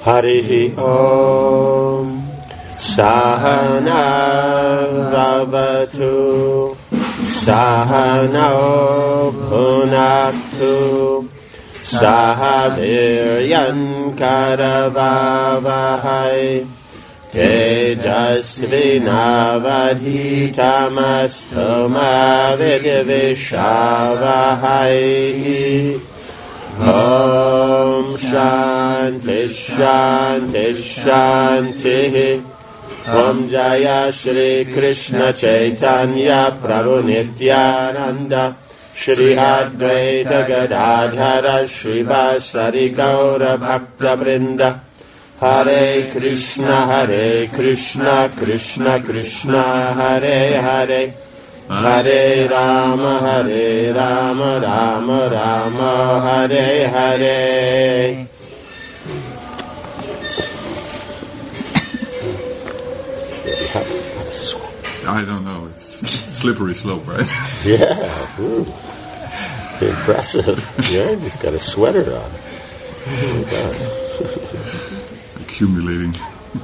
Harihi Om. Sahana Vavatu. Sahano Bhunaktu. Sahaviryan Karavavahai. Tejasvinavadhitamastu ma vidvishavahai. Om Shanti Shanti Shanti. Om Jaya Shri Krishna Chaitanya Prabhu Nityananda Shri Advaita Gadadhara Shri Vasari Gaura Bhakta Vrinda. Hare Krishna Krishna Krishna Hare Hare, Hare Rama Rama Rama Hare Hare. I don't know, it's slippery slope, right? Yeah, ooh. Impressive. Yeah, he's got a sweater on. Oh my God. Accumulating.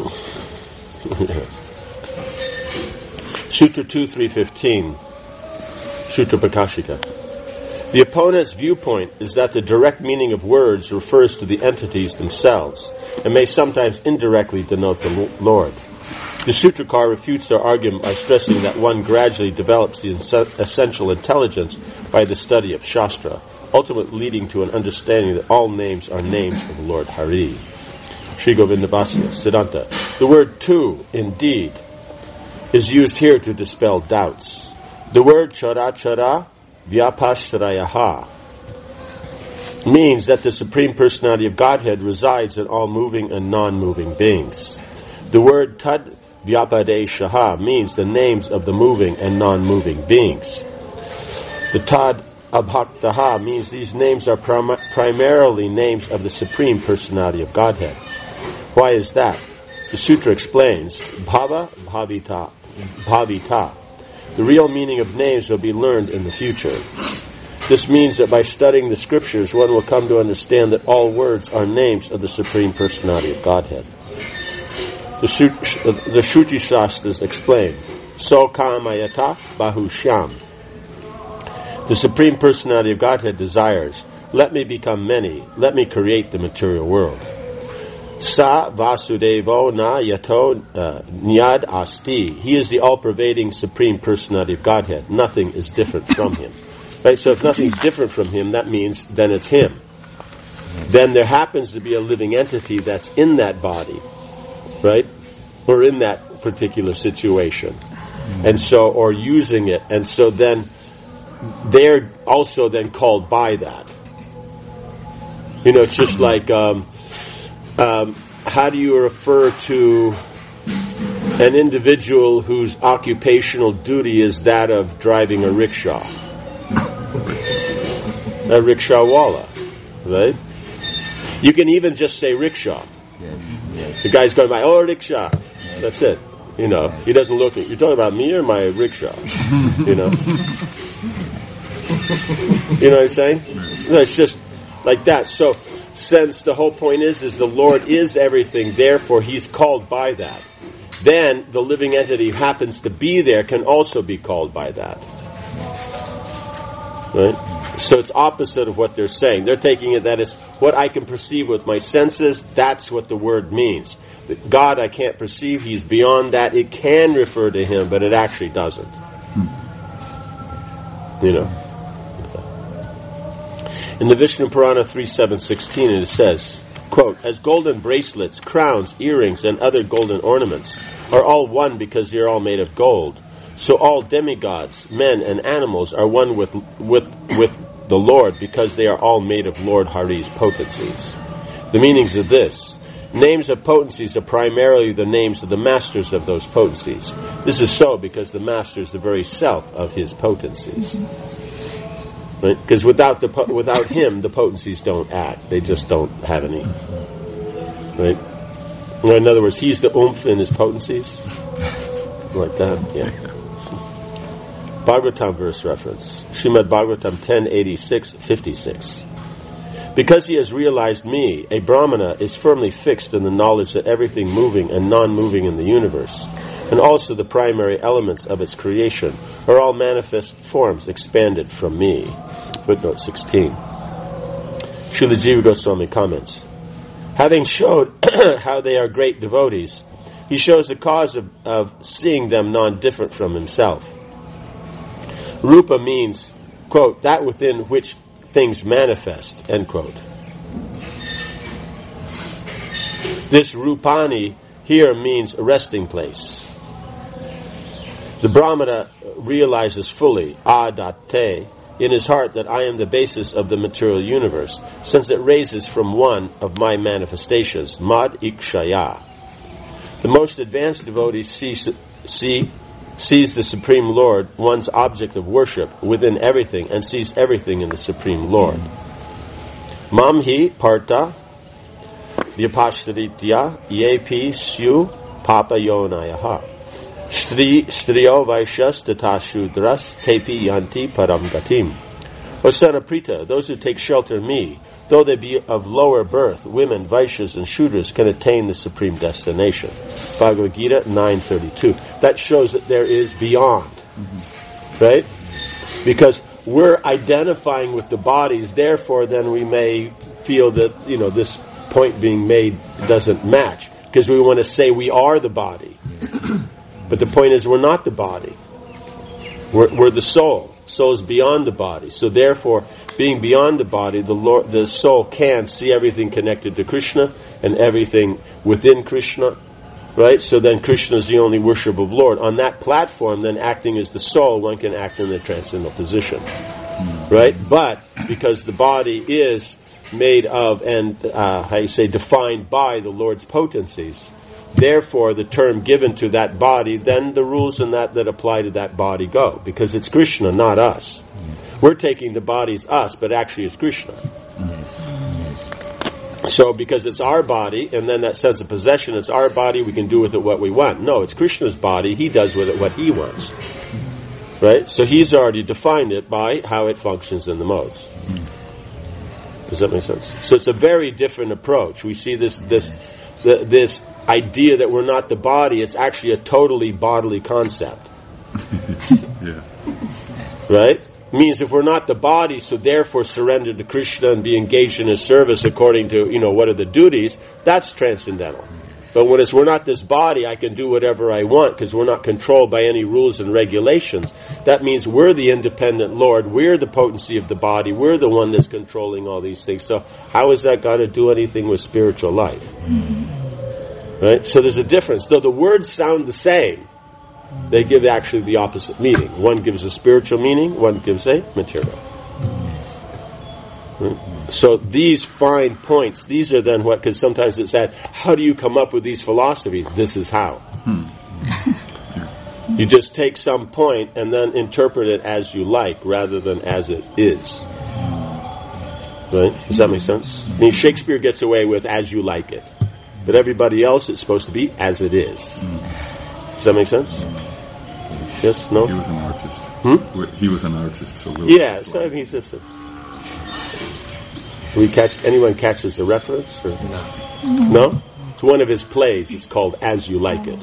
Sutra 2.315, Sutra Prakashika. The opponent's viewpoint is that the direct meaning of words refers to the entities themselves and may sometimes indirectly denote the Lord. The Sutrakar refutes their argument by stressing that one gradually develops the essential intelligence by the study of Shastra, ultimately leading to an understanding that all names are names of Lord Hari. Sri Govindabhasya, Siddhanta. The word tu, indeed, is used here to dispel doubts. The word charachara vyapashrayaha means that the Supreme Personality of Godhead resides in all moving and non-moving beings. The word tad vyapadeshaha means the names of the moving and non-moving beings. The tad abhaktaha means these names are primarily names of the Supreme Personality of Godhead. Why is that? The sutra explains, bhava bhavita. The real meaning of names will be learned in the future. This means that by studying the scriptures, one will come to understand that all words are names of the Supreme Personality of Godhead. The Shruti Shastras explain, So kamayata bahushyam. The Supreme Personality of Godhead desires, let me become many, let me create the material world. Sa Vasudevo na yato nyad asti. He is the all-pervading Supreme Personality of Godhead. Nothing is different from Him. Right? So if nothing's different from Him, that means then it's Him. Then there happens to be a living entity that's in that body, right? Or in that particular situation. And so, or using it. And so then, they're also then called by that. You know, it's just like, how do you refer to an individual whose occupational duty is that of driving a rickshaw? A rickshawwala, right? You can even just say rickshaw. Yes. The guy's going by, oh, rickshaw. That's it. You know, he doesn't look at, you're talking about me or my rickshaw? You know? You know what I'm saying? No, it's just like that. So, since the whole point is the Lord is everything, therefore He's called by that. Then the living entity who happens to be there can also be called by that. Right? So it's opposite of what they're saying. They're taking it that it's what I can perceive with my senses, that's what the word means. That God I can't perceive, He's beyond that. It can refer to Him, but it actually doesn't. You know. In the Vishnu Purana 3.7.16 it says, quote, as golden bracelets, crowns, earrings, and other golden ornaments are all one because they are all made of gold, so all demigods, men and animals are one with the Lord because they are all made of Lord Hari's potencies. The meanings of this: names of potencies are primarily the names of the masters of those potencies. This is so because the master is the very self of his potencies. Right? Because without him, the potencies don't act. They just don't have any. Right? Or in other words, he's the oomph in his potencies. Like that, yeah. Bhagavatam verse reference. Srimad Bhagavatam 10.86.56. Because he has realized me, a Brahmana is firmly fixed in the knowledge that everything moving and non-moving in the universe, and also the primary elements of its creation, are all manifest forms expanded from me. Footnote 16. Srila Jiva Goswami comments, having showed how they are great devotees, he shows the cause of seeing them non-different from himself. Rupa means, quote, that within which things manifest, end quote. This Rupani here means a resting place. The Brahmana realizes fully, adate, in his heart that I am the basis of the material universe, since it raises from one of my manifestations, mad ikshaya. The most advanced devotee sees the Supreme Lord, one's object of worship, within everything, and sees everything in the Supreme Lord. Mamhi parta vyapashtaritya yepi syu papayonayaha. Striyo vaishyas tatashudras tepi yanti param gatim. O son of Prita, those who take shelter in me, though they be of lower birth, women, Vaishyas, and Shudras can attain the supreme destination. Bhagavad Gita 9:32. That shows that there is beyond. Right? Because we're identifying with the bodies, therefore then we may feel that, this point being made doesn't match. Because we want to say we are the body. But the point is we're not the body. We're the soul. Soul is beyond the body. So therefore, being beyond the body, the soul can see everything connected to Krishna and everything within Krishna. Right? So then Krishna is the only worshipable Lord. On that platform, then acting as the soul, one can act in the transcendental position. Right? But because the body is made of and, defined by the Lord's potencies, therefore, the term given to that body, then the rules in that apply to that body go. Because it's Krishna, not us. We're taking the body as us, but actually it's Krishna. So, because it's our body, and then that sense of possession, it's our body, we can do with it what we want. No, it's Krishna's body, he does with it what he wants. Right? So he's already defined it by how it functions in the modes. Does that make sense? So it's a very different approach. We see this idea that we're not the body, it's actually a totally bodily concept. Yeah. Right? Means if we're not the body, so therefore surrender to Krishna and be engaged in his service according to, what are the duties, that's transcendental. But when we're not this body, I can do whatever I want because we're not controlled by any rules and regulations. That means we're the independent Lord, we're the potency of the body, we're the one that's controlling all these things. So how is that going to do anything with spiritual life? Right? So there's a difference. Though the words sound the same, they give actually the opposite meaning. One gives a spiritual meaning, one gives a material. Right? So these fine points, these are then what, because sometimes it's that, how do you come up with these philosophies? This is how. You just take some point and then interpret it as you like rather than as it is. Right? Does that make sense? I mean, Shakespeare gets away with as you like it. But everybody else, it's supposed to be as it is. Does that make sense? Yes? No? He was an artist. He was an artist, so so he's just anyone catches the reference? Or? No? It's one of his plays. It's called As You Like It.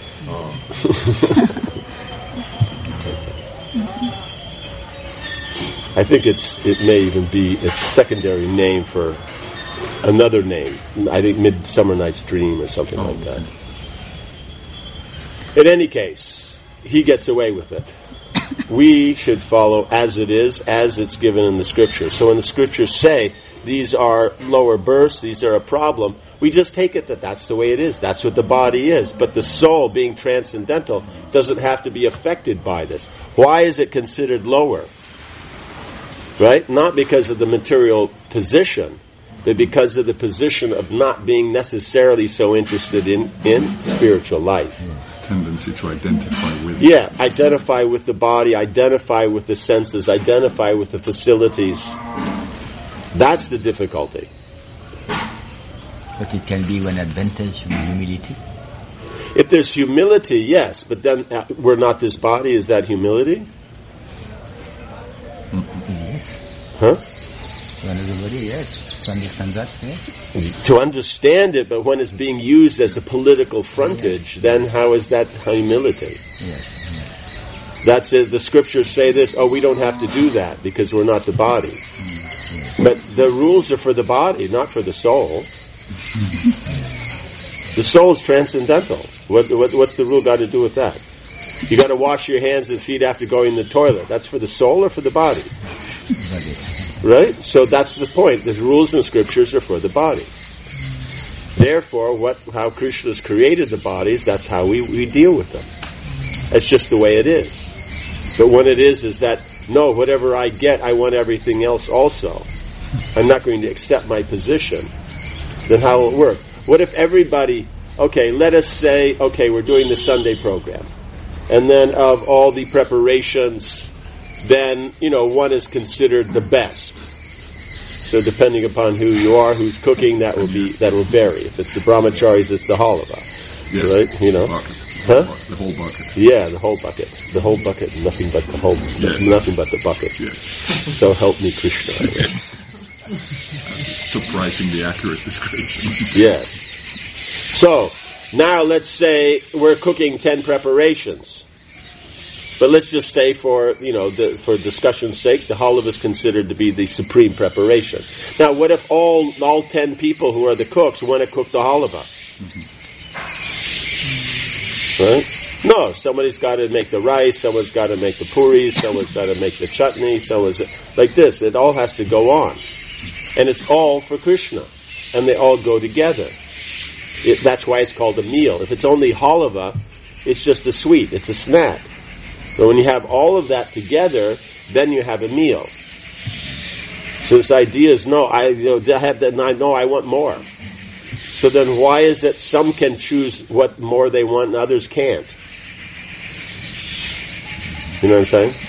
I think it may even be a secondary name for another name. I think Midsummer Night's Dream or something like that. In any case, he gets away with it. We should follow as it is, as it's given in the scriptures. So when the scriptures say these are lower births, these are a problem, we just take it that that's the way it is. That's what the body is. But the soul, being transcendental, doesn't have to be affected by this. Why is it considered lower? Right? Not because of the material position, but because of the position of not being necessarily so interested in spiritual life. Tendency to identify with. Yeah, identify with the body, identify with the senses, identify with the facilities. That's the difficulty. But it can be an advantage with humility. If there's humility, yes, but then we're not this body, is that humility? Yes. Huh? One of the body, yes. to understand that, yes? To understand it, but when it's being used as a political frontage, then how is that humility? Yes. That's it. The scriptures say this, we don't have to do that because we're not the body. But the rules are for the body, not for the soul. The soul is transcendental. What's the rule got to do with that? You got to wash your hands and feet after going to the toilet. That's for the soul or for the body? Right? So that's the point. The rules and scriptures are for the body. Therefore, how Krishna's created the bodies, that's how we deal with them. That's just the way it is. But when it is that, no, whatever I get, I want everything else also. I'm not going to accept my position. Then how will it work? What if everybody, let us say, we're doing the Sunday program. And then of all the preparations, then, one is considered the best. So depending upon who you are, who's cooking, that will vary. If it's the brahmacharis, it's the halava. Yes. Right? Bucket. Huh? The whole bucket. Yeah, the whole bucket. The whole bucket, nothing but the whole, nothing but the bucket. Yes. So help me Krishna. Surprisingly accurate description. Yes. So, now let's say we're cooking 10 preparations. But let's just say for discussion's sake, the halava is considered to be the supreme preparation. Now, what if all 10 people who are the cooks want to cook the halava? Right? No, somebody's got to make the rice, someone's got to make the puris, someone's got to make the chutney, like this. It all has to go on. And it's all for Krishna. And they all go together. That's why it's called a meal. If it's only halava, it's just a sweet, it's a snack. But when you have all of that together, then you have a meal. So this idea is, I want more. So then why is it some can choose what more they want and others can't? You know what I'm saying?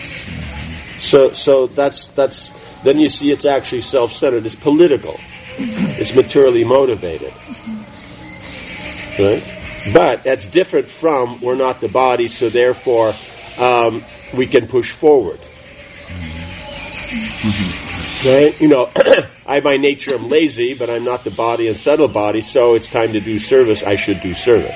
So that's then you see it's actually self-centered. It's political. It's materially motivated. Right? But that's different from we're not the body, so therefore we can push forward. Right? I by nature am lazy, but I'm not the body and subtle body, so it's time to do service, I should do service.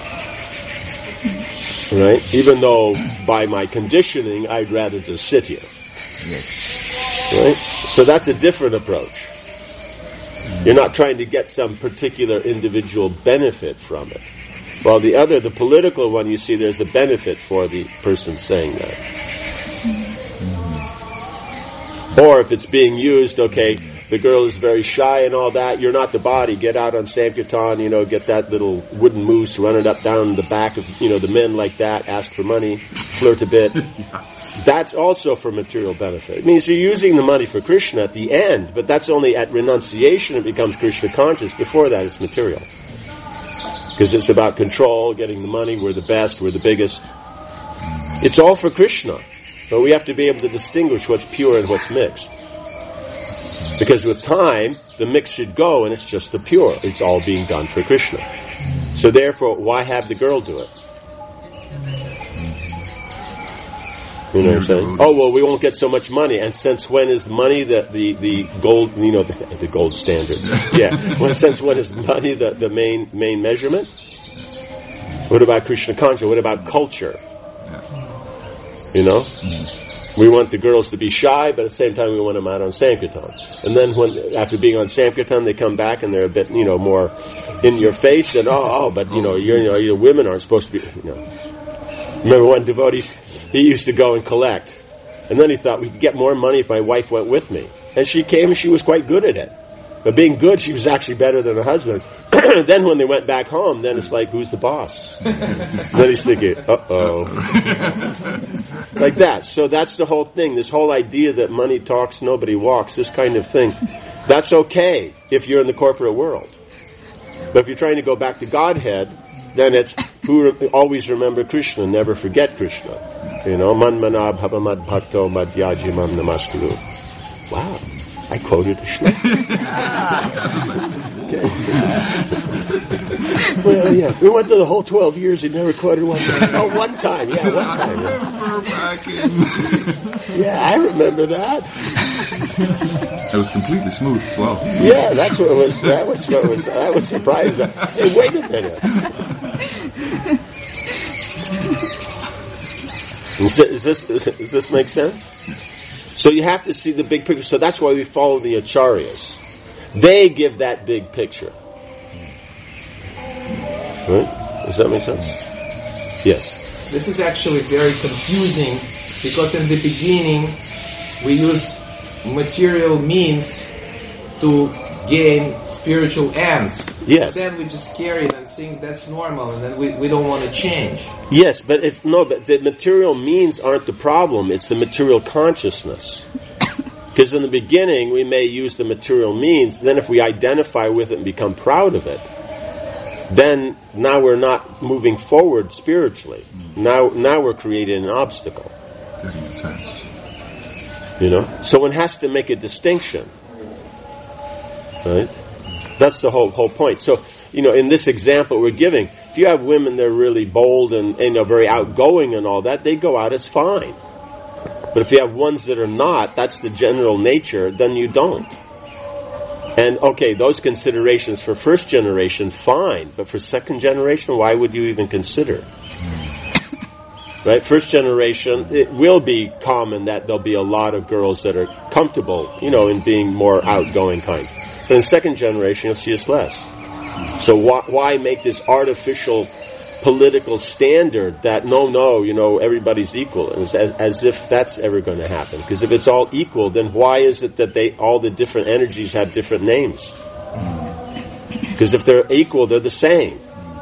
Right? Even though by my conditioning, I'd rather just sit here. Right? So that's a different approach. You're not trying to get some particular individual benefit from it. While the political one, you see there's a benefit for the person saying that. Or if it's being used, the girl is very shy and all that, you're not the body, get out on Sankirtan, get that little wooden moose, run it up down the back of, the men like that, ask for money, flirt a bit. That's also for material benefit. It means you're using the money for Krishna at the end, but that's only at renunciation it becomes Krishna conscious. Before that it's material. Because it's about control, getting the money, we're the best, we're the biggest. It's all for Krishna. But we have to be able to distinguish what's pure and what's mixed. Because with time, the mix should go and it's just the pure. It's all being done for Krishna. So therefore, why have the girl do it? You know what I'm saying? Oh, well, we won't get so much money. And since when is money the gold, the gold standard? Yeah. Well, since when is money the main measurement? What about Krishna consciousness? What about culture? We want the girls to be shy, but at the same time we want them out on Sankirtan. And then after being on Sankirtan, they come back and they're a bit, more in your face and, but your women aren't supposed to be, Remember one devotee, he used to go and collect. And then he thought, we could get more money if my wife went with me. And she came and she was quite good at it. But being good, she was actually better than her husband. Then when they went back home, then it's like, who's the boss? Then he's thinking, uh-oh. Like that. So that's the whole thing. This whole idea that money talks, nobody walks, this kind of thing. That's okay if you're in the corporate world. But if you're trying to go back to Godhead, then it's always remember Krishna, never forget Krishna. Man manab habamad bhakto madhyajimam namaskuru. Wow. I quoted a shloka. Okay. Well, yeah. We went through the whole 12 years. He never quoted one time. Oh, one time. Yeah, one time. I remember back in... Yeah, I remember that. It was completely smooth as well. Yeah, that's what it was. That was surprising. Hey, wait a minute. Does this make sense? So you have to see the big picture. So that's why we follow the acharyas. They give that big picture. Right? Does that make sense? Yes. This is actually very confusing because in the beginning we use material means to gain spiritual ends. Yes. Then we just carry it and think that's normal, and then we don't want to change. Yes, but but the material means aren't the problem. It's the material consciousness. Because in the beginning we may use the material means. Then if we identify with it and become proud of it, then now we're not moving forward spiritually. Now we're creating an obstacle. Getting attached. So one has to make a distinction. Right? That's the whole point. So, in this example we're giving, if you have women that are really bold and very outgoing and all that, they go out as fine. But if you have ones that are not, that's the general nature, then you don't. And okay, those considerations for first generation, fine. But for second generation, why would you even consider? Right? First generation, it will be common that there'll be a lot of girls that are comfortable, in being more outgoing kind. But in second generation, you'll see us less. So why make this artificial political standard that no, everybody's equal, as if that's ever going to happen? Because if it's all equal, then why is it that all the different energies have different names? Because if they're equal, they're the same.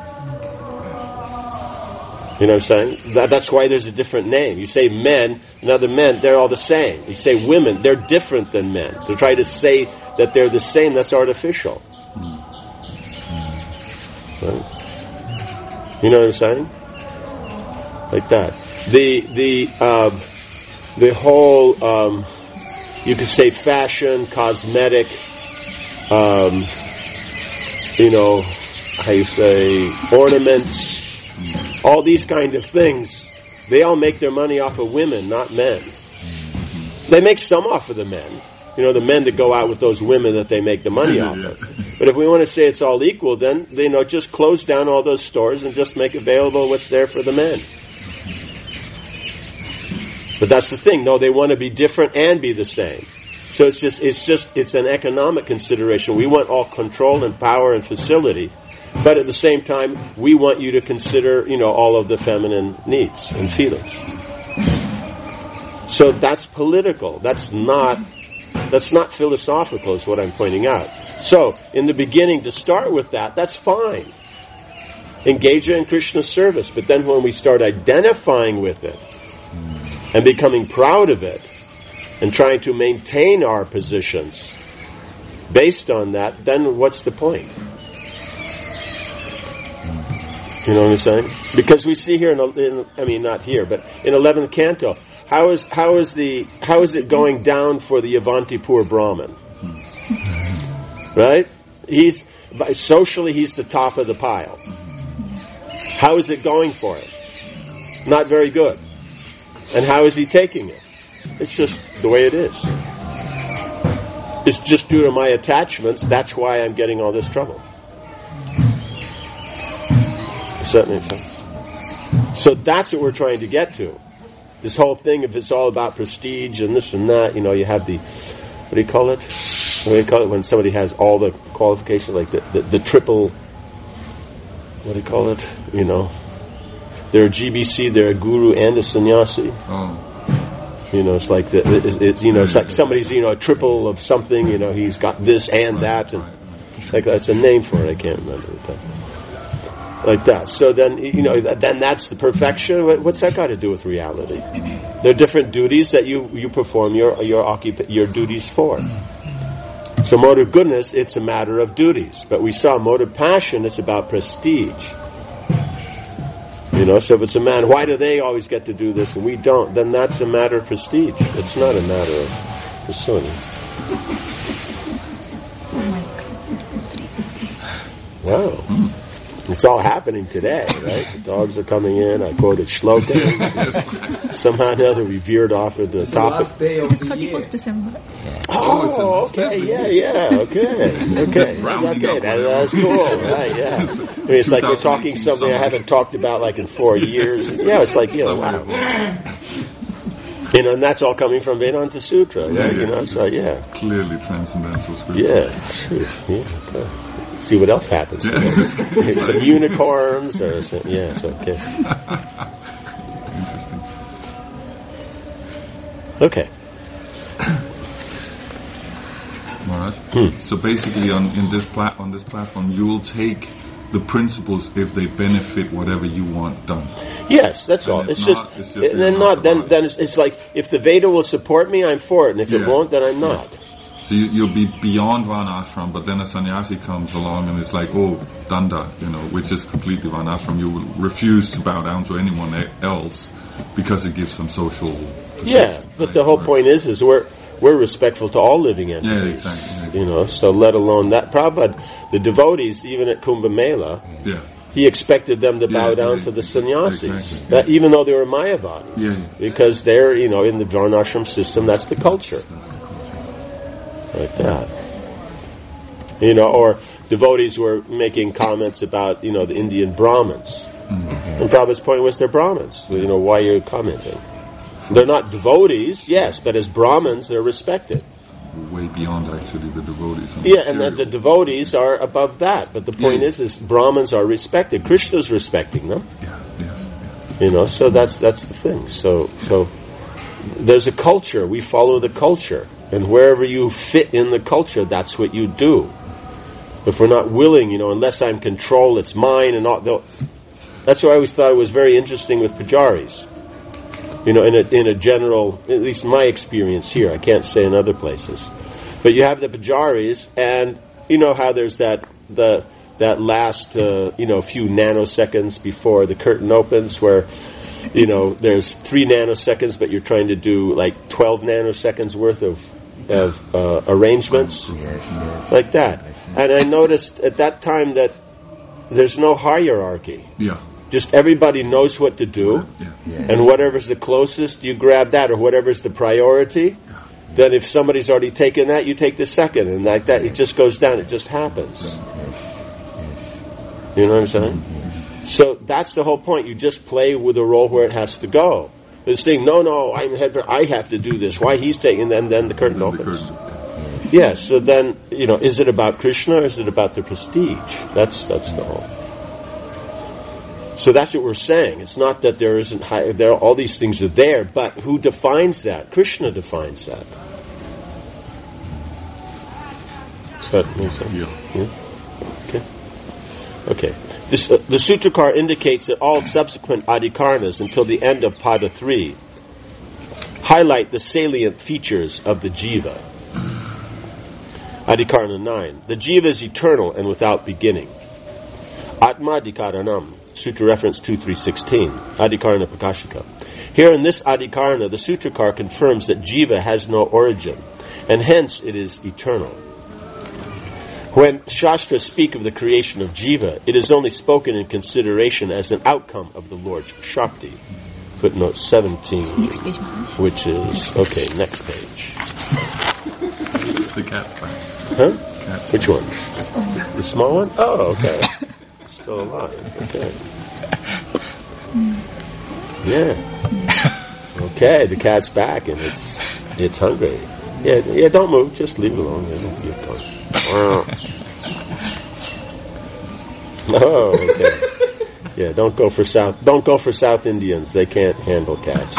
You know what I'm saying? That's why there's a different name. You say men, other men, they're all the same. You say women, they're different than men. To try to say that they're the same, that's artificial. Right? You know what I'm saying? Like that. The whole, you could say fashion, cosmetic, how you say, ornaments, all these kind of things, they all make their money off of women, not men. They make some off of the men. The men that go out with those women that they make the money off of. But if we want to say it's all equal, then, just close down all those stores and just make available what's there for the men. But that's the thing. No, they want to be different and be the same. So it's an economic consideration. We want all control and power and facility. But at the same time, we want you to consider, all of the feminine needs and feelings. So that's political. That's not philosophical, is what I'm pointing out. So, in the beginning, to start with that's fine. Engage in Krishna's service. But then when we start identifying with it, and becoming proud of it, and trying to maintain our positions based on that, then what's the point? You know what I'm saying? Because we see here not here, but in 11th canto, how is it going down for the Avantipur Brahmin? Right? Socially he's the top of the pile. How is it going for him? Not very good. And how is he taking it? It's just the way it is. It's just due to my attachments. That's why I'm getting all this trouble. Does that make sense? So that's what we're trying to get to. This whole thing, if it's all about prestige and this and that, you have the, what do you call it? What do you call it when somebody has all the qualifications, like the triple, what do you call it? They're a GBC, they're a guru and a sannyasi. Oh. It's like it's like somebody's a triple of something. He's got this and that, and like that's a name for it. I can't remember it. Like that. So then then that's the perfection. What's that got to do with reality? There are different duties that you perform your duties for. So mode of goodness, it's a matter of duties. But we saw mode of passion, it's about prestige. So if it's a man, why do they always get to do this and we don't? Then that's a matter of prestige. It's not a matter of facility. Wow. It's all happening today, right? The dogs are coming in. I quoted shlokas. Somehow or another we veered off into the It's the topic. last day of It's the year. 31st December. Oh, okay, yeah, okay. rounding up. That's cool, right, yeah. I mean, it's like we're talking something I haven't talked about like in 4 years. Yeah, it's like, wow. And that's all coming from Vedanta Sutra, right? So, yeah. Clearly transcendental scripture. Yeah, shoot, okay. See what else happens. Some unicorns or some, it's okay. Interesting. Okay. Maharaj. So basically, on this platform, you will take the principles if they benefit whatever you want done. Yes, that's all. And It's if not, just it's just and then you're not not then about then it's like if the Veda will support me, I'm for it, and if it Yeah. won't, then I'm not. So you'll be beyond Varnashram, but then a sannyasi comes along and it's like, oh, Danda, which is completely Varnashram. You will refuse to bow down to anyone else because it gives some social position, Yeah, but right? the whole Right. point is we're respectful to all living entities. Yeah, exactly. So let alone that. Prabhupada, the devotees, even at Kumbh Mela, Yeah. he expected them to bow Yeah, down yeah, to the sannyasis, exactly. that, even though they were Mayavadis, Yeah. because they're in the Varnashram system. That's the culture, like that. Or devotees were making comments about the Indian Brahmins, and Prabhupada's point was they're Brahmins. Why are you commenting? They're not devotees, yes, but as Brahmins they're respected. Way beyond actually the devotees. And Yeah, and material. the devotees are above that. But the point Yeah. is Brahmins are respected. Krishna's respecting them. Yeah. So that's the thing. So there's a culture. We follow the culture, and wherever you fit in the culture, that's what you do. If we're not willing, unless I'm control, it's mine, and all. That's why I always thought it was very interesting with pujaris. In a general, at least in my experience here, I can't say in other places, but you have the pujaris, and how there's that last few nanoseconds before the curtain opens, where there's 3 nanoseconds, but you're trying to do like 12 nanoseconds worth of arrangements, like that. And I noticed at that time that there's no hierarchy. Yeah. Just everybody knows what to do, and whatever's the closest, you grab that, or whatever's the priority. Then if somebody's already taken that, you take the second, and like that, it just goes down. It just happens. You know what I'm saying? So that's the whole point. You just play with the role where it has to go. This thing, no, I'm head. I have to do this. Why he's taking, and then the curtain opens. Yes. So then, is it about Krishna, or is it about the prestige? That's the whole. So that's what we're saying. It's not that there isn't all these things are there, but who defines that? Krishna defines that. Does that make sense? Yeah. Okay. The Sutrakar indicates that all subsequent adhikarnas until the end of Pada 3 highlight the salient features of the jiva. Adhikarana 9. The jiva is eternal and without beginning. Atma Adhikaranam. Sutra reference 2316, Adhikarana Prakashika. Here in this Adhikarana, the Sutrakar confirms that jiva has no origin, and hence it is eternal. When Shastras speak of the creation of jiva, it is only spoken in consideration as an outcome of the Lord's Shakti. Footnote 17, Next page, Maharaj. which is, next page. The cat back. Huh? Which one? The small one? Oh, okay. Still alive. Okay. Yeah. Okay, the cat's back and it's hungry. Yeah, don't move, just leave it alone. Don't be a punk. Oh, okay. Yeah, don't go for South Indians. They can't handle cats.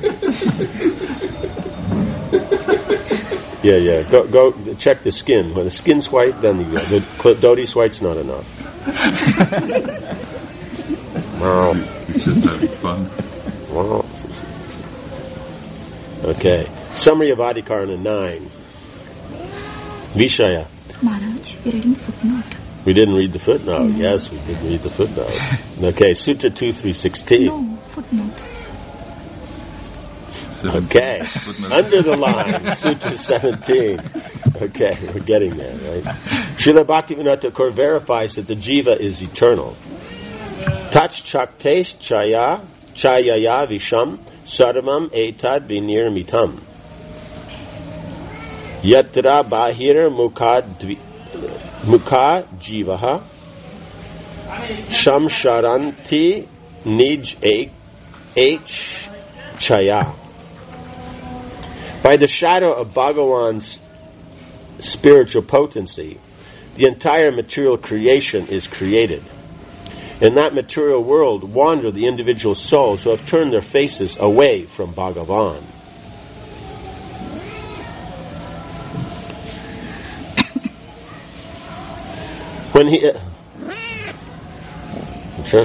Yeah. Go check the skin. When the skin's white, then the Doty's white's not enough. Wow. It's just having fun. Wow. Okay. Summary of Adhikarana 9. Vishaya. Maharaj, we're reading footnote. We didn't read the footnote. Yes, we did read the footnote. Okay, Sutra 2316. No, footnote. 17. Okay. Footnote. Under the line, Sutra 17. Okay, we're getting there, right? Srila Bhaktivinoda Thakur verifies that the jiva is eternal. Tach chaktes chaya visham sarvam etad vinirmitam. Yatra bahir mukha jivaha shamsharanti nij h chaya. By the shadow of Bhagavan's spiritual potency, the entire material creation is created. In that material world wander the individual souls who have turned their faces away from Bhagavan. When he... Sure?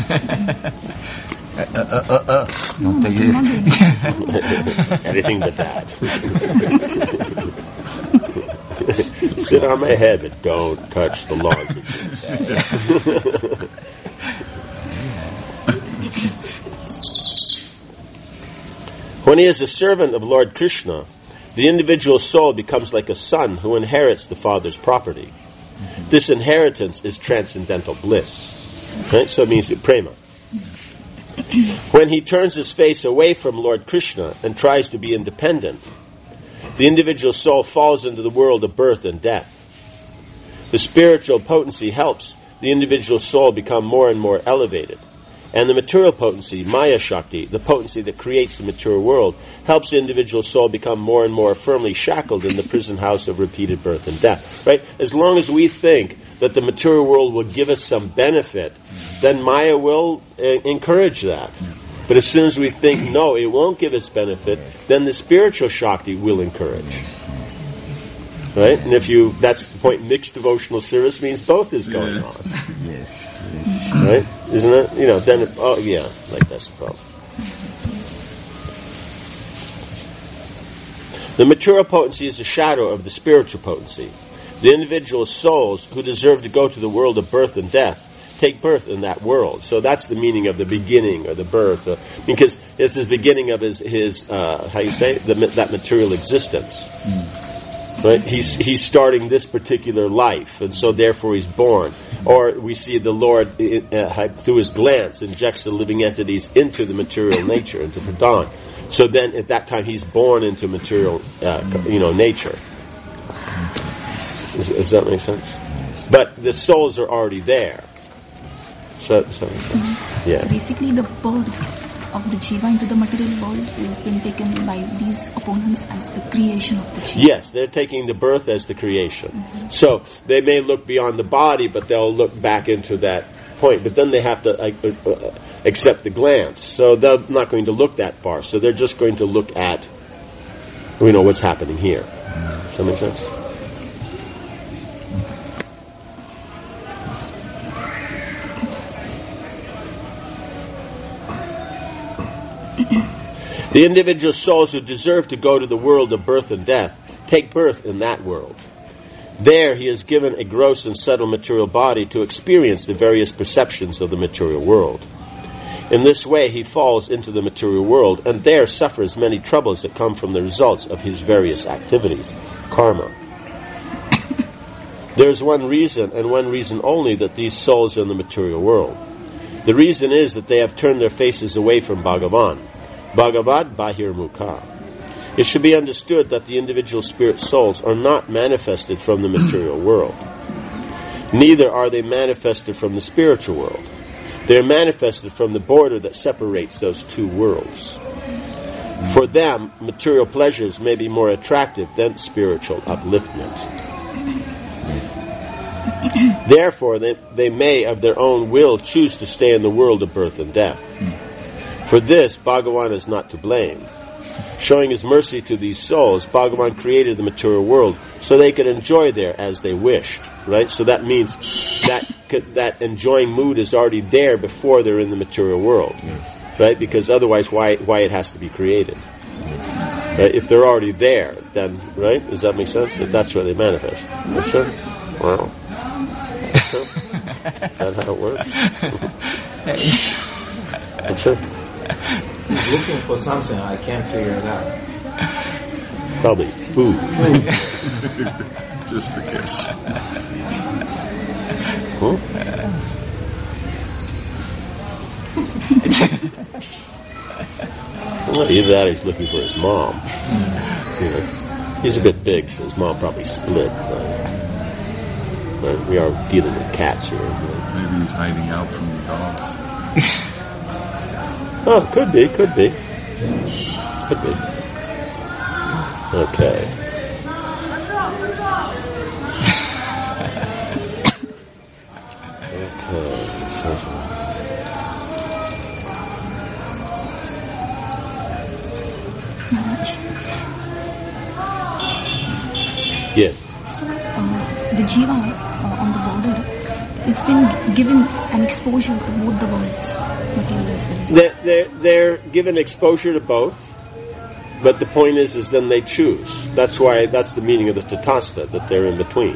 Anything but that. Sit on my head and don't touch the laws of Jesus. When he is a servant of Lord Krishna, the individual soul becomes like a son who inherits the father's property. This inheritance is transcendental bliss. Right? So it means prema. When he turns his face away from Lord Krishna and tries to be independent, the individual soul falls into the world of birth and death. The spiritual potency helps the individual soul become more and more elevated. And the material potency, Maya Shakti, the potency that creates the material world, helps the individual soul become more and more firmly shackled in the prison house of repeated birth and death. Right? As long as we think that the material world will give us some benefit, then Maya will encourage that. But as soon as we think, no, it won't give us benefit, then the spiritual Shakti will encourage. Right? And that's the point, mixed devotional service means both is going on. Yes. Right? Isn't it? Then that's the problem. The material potency is a shadow of the spiritual potency. The individual souls who deserve to go to the world of birth and death take birth in that world. So that's the meaning of the beginning or the birth, because it's the beginning of his that material existence. Right? He's starting this particular life, and so therefore he's born. Or we see the Lord through his glance injects the living entities into the material nature, into Pradhan. So then at that time he's born into material nature. Does that make sense? But the souls are already there. So that makes sense. Yeah. So basically the birth of the jiva into the material world is being taken by these opponents as the creation of the jiva. Yes, they're taking the birth as the creation. Mm-hmm. So they may look beyond the body, but they'll look back into that point. But then they have to accept the glance. So they're not going to look that far. So they're just going to look at, what's happening here. Does that make sense? The individual souls who deserve to go to the world of birth and death take birth in that world. There he is given a gross and subtle material body to experience the various perceptions of the material world. In this way he falls into the material world and there suffers many troubles that come from the results of his various activities, karma. There is one reason, and one reason only, that these souls are in the material world. The reason is that they have turned their faces away from Bhagavan. Bhagavad Bahir Mukha. It should be understood that the individual spirit souls are not manifested from the material world. Neither are they manifested from the spiritual world. They are manifested from the border that separates those two worlds. For them, material pleasures may be more attractive than spiritual upliftment. Therefore, they may of their own will choose to stay in the world of birth and death. For this, Bhagavan is not to blame. Showing his mercy to these souls, Bhagavan created the material world so they could enjoy there as they wished. Right? So that means that enjoying mood is already there before they're in the material world. Right? Because otherwise, why it has to be created? Right? If they're already there, then, right? Does that make sense? If that's where they manifest. That's sure? Wow. Is that how it works? That's sure. He's looking for something, I can't figure it out. Probably food. Just a guess. Huh? Well, either that or he's looking for his mom. You know, he's a bit big, so his mom probably split. But we are dealing with cats here. Maybe he's hiding out from the dogs. Oh, could be. Okay. Yes. So, the jiva on the border is been given an exposure to both the worlds, material as well as They're given exposure to both, but the point is then they choose. That's the meaning of the tatastha, that they're in between.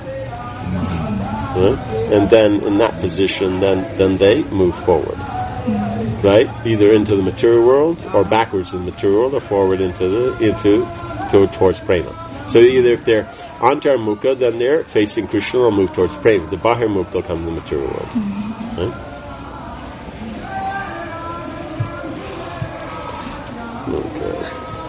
And then in that position, then they move forward. Right? Either into the material world, or backwards in the material world, or forward towards prema. So either if they're antarmukha, then they're facing Krishna, they'll move towards prema. If they're bahirmukha, they'll come to the material world. Right? Okay.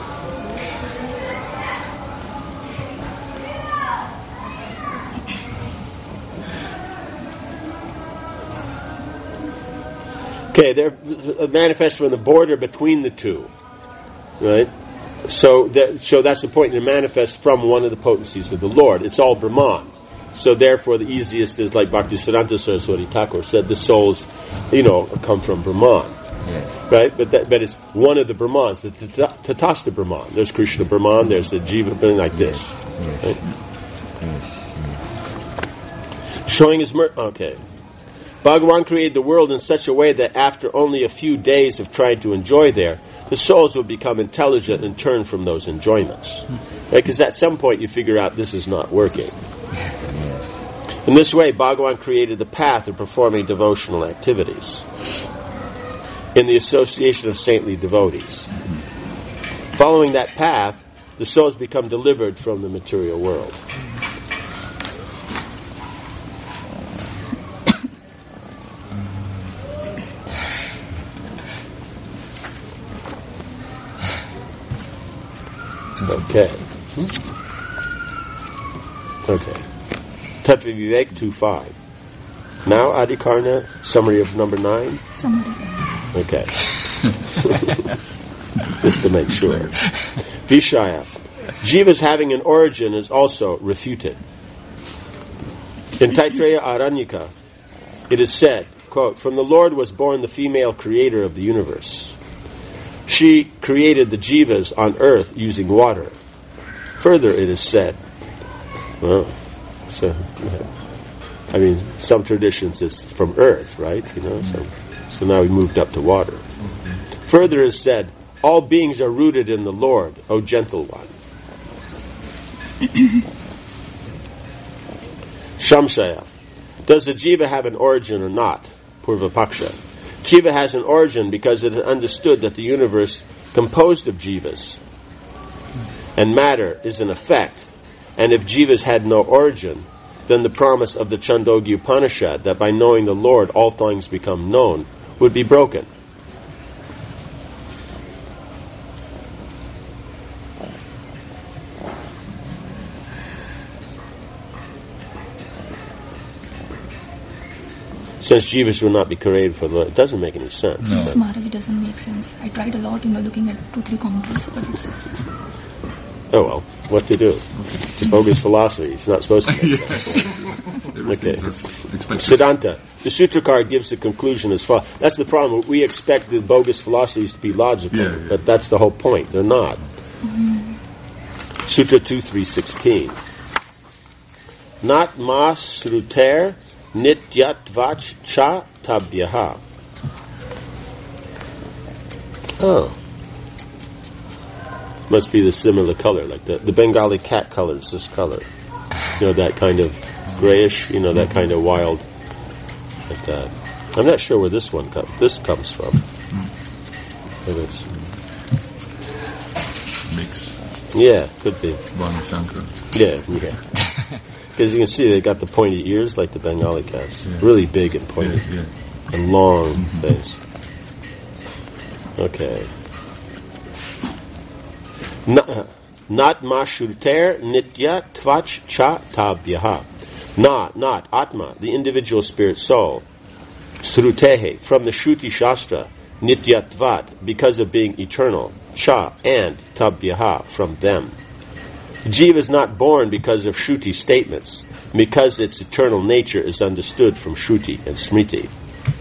Okay, they're manifest from the border between the two, right? So that's the point. They're manifest from one of the potencies of the Lord. It's all Brahman. So therefore, the easiest is like Bhaktisiddhanta Saraswati Thakur said: the souls, come from Brahman, Yes. right? But it's one of the Brahmans, the Tatastha Brahman. There's Krishna Brahman. There's the Jiva Brahman, like this. Yes. Right? Yes. Showing his mercy. Okay. Bhagavan created the world in such a way that after only a few days of trying to enjoy there, the souls would become intelligent and turn from those enjoyments. Because at some point you figure out this is not working. In this way, Bhagavan created the path of performing devotional activities in the association of saintly devotees. Following that path, the souls become delivered from the material world. Okay. Tattva Vivek 2.5. Now, Adikarna, summary of number 9? Summary. Okay. Just to make sure. Vishaya. Jiva's having an origin is also refuted. In Taittiriya Aranyaka, it is said, quote, "From the Lord was born the female creator of the universe. She created the jivas on earth using water. Further, it is said," some traditions is from earth, right? So now we moved up to water. Further is said, "All beings are rooted in the Lord, O gentle one." Shamshaya. Does the jiva have an origin or not? Purvapaksha. Jiva has an origin because it is understood that the universe composed of jivas and matter is an effect, and if jivas had no origin, then the promise of the Chandogya Upanishad that by knowing the Lord all things become known would be broken. Since jivas will not be created for the Lord, it doesn't make any sense. Yes, Maharaj, it doesn't make sense. I tried a lot, looking at 2-3 commentaries. Oh well, what to do? It's a bogus philosophy. It's not supposed to make sense. Okay. Siddhanta. The Sutrakar gives the conclusion as follows. That's the problem. We expect the bogus philosophies to be logical, but that's the whole point. They're not. Sutra 2.3.16. Nat mas sruter nityat-vach cha tabhyaha. Oh. Must be the similar color, like the Bengali cat color is this color. That kind of grayish, that kind of wild, like that. I'm not sure where this comes from. it's, Mix. yeah, could be. Vani Shankar. Yeah. Because you can see they got the pointy ears like the Bengali cats. Yeah. Really big and pointy. Yeah. And long face. Okay. Not mashurter nitya tvach cha tabyaha. Not atma, the individual spirit soul. Srutehe, from the Shruti Shastra, nityatvat, because of being eternal. Cha, and tabyaha, from them. Jiva is not born because of Shruti statements, because its eternal nature is understood from Shruti and Smriti.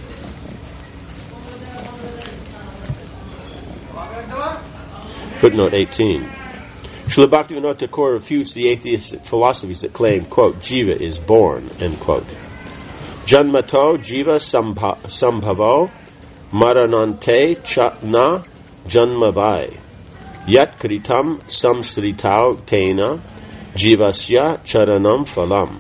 Footnote 18. Srila Bhaktivinoda Thakur refutes the atheistic philosophies that claim, quote, Jiva is born, end quote. Janmato Jiva Sambhavo Maranante cha na janmavai Yat kritam samsritau tena jivasya charanam phalam.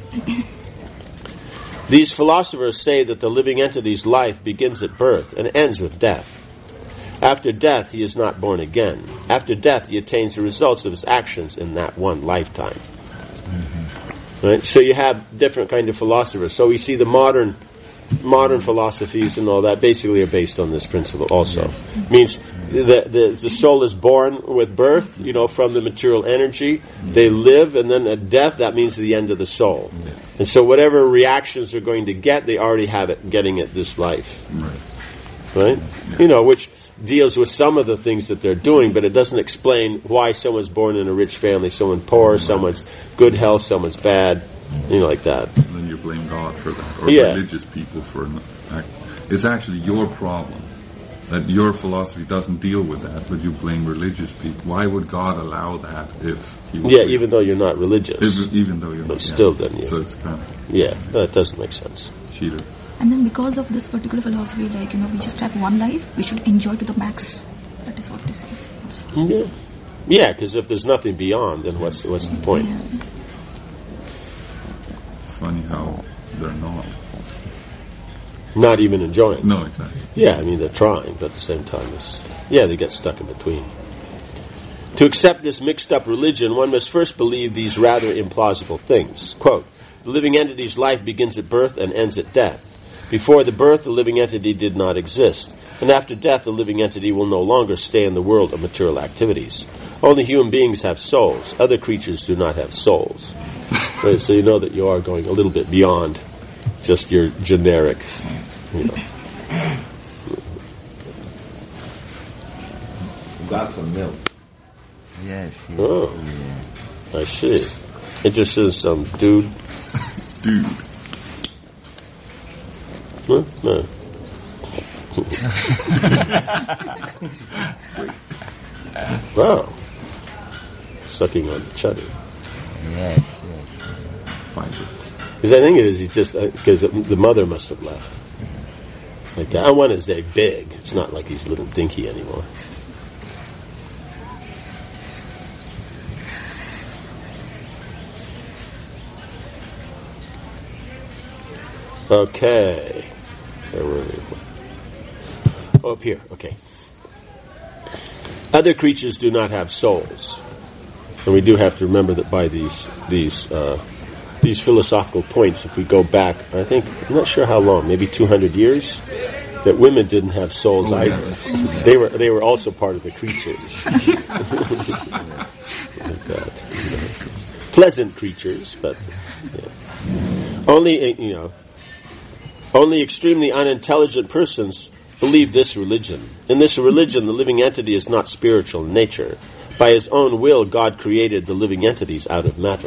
These philosophers say that the living entity's life begins at birth and ends with death. After death, he is not born again. After death, he attains the results of his actions in that one lifetime. Right? So you have different kind of philosophers. So we see the modern philosophies and all that basically are based on this principle also. Means the soul is born with birth, from the material energy. They live, and then at death, that means the end of the soul. And so whatever reactions they're going to get, they already have it getting it this life. Right? Which deals with some of the things that they're doing, but it doesn't explain why someone's born in a rich family, someone poor, someone's good health, someone's bad, like that. And then you blame God for that, or religious people for that. It's actually your problem that your philosophy doesn't deal with that, but you blame religious people. Why would God allow that if he was even though you're not religious. Even though you're not. But still then, So it's kind of... that doesn't make sense. Cheater. And then because of this particular philosophy, we just have one life, we should enjoy to the max. That is what they say. Yeah, because if there's nothing beyond, then what's the point? Yeah. Funny how they're not. Not even enjoying. No, exactly. Yeah, they're trying, but at the same time, they get stuck in between. To accept this mixed up religion, one must first believe these rather implausible things. Quote, the living entity's life begins at birth and ends at death. Before the birth, the living entity did not exist. And after death, the living entity will no longer stay in the world of material activities. Only human beings have souls. Other creatures do not have souls. Right, so you know that you are going a little bit beyond just your generic, Got some milk. Yes. Oh, yeah. I see. It just says some dude. Huh? No. Wow. Sucking on each other. Yes. Find it. Because I think it is just because the mother must have left. Like that. And one is very big. It's not like he's little dinky anymore. Okay. Where were we? Oh, up here. Okay. Other creatures do not have souls, and we do have to remember that by these philosophical points, if we go back, I'm not sure how long, maybe 200 years, that women didn't have souls either. Yeah. They were also part of the creatures. Pleasant creatures, but only extremely unintelligent persons believe this religion. In this religion, the living entity is not spiritual in nature. By his own will, God created the living entities out of matter.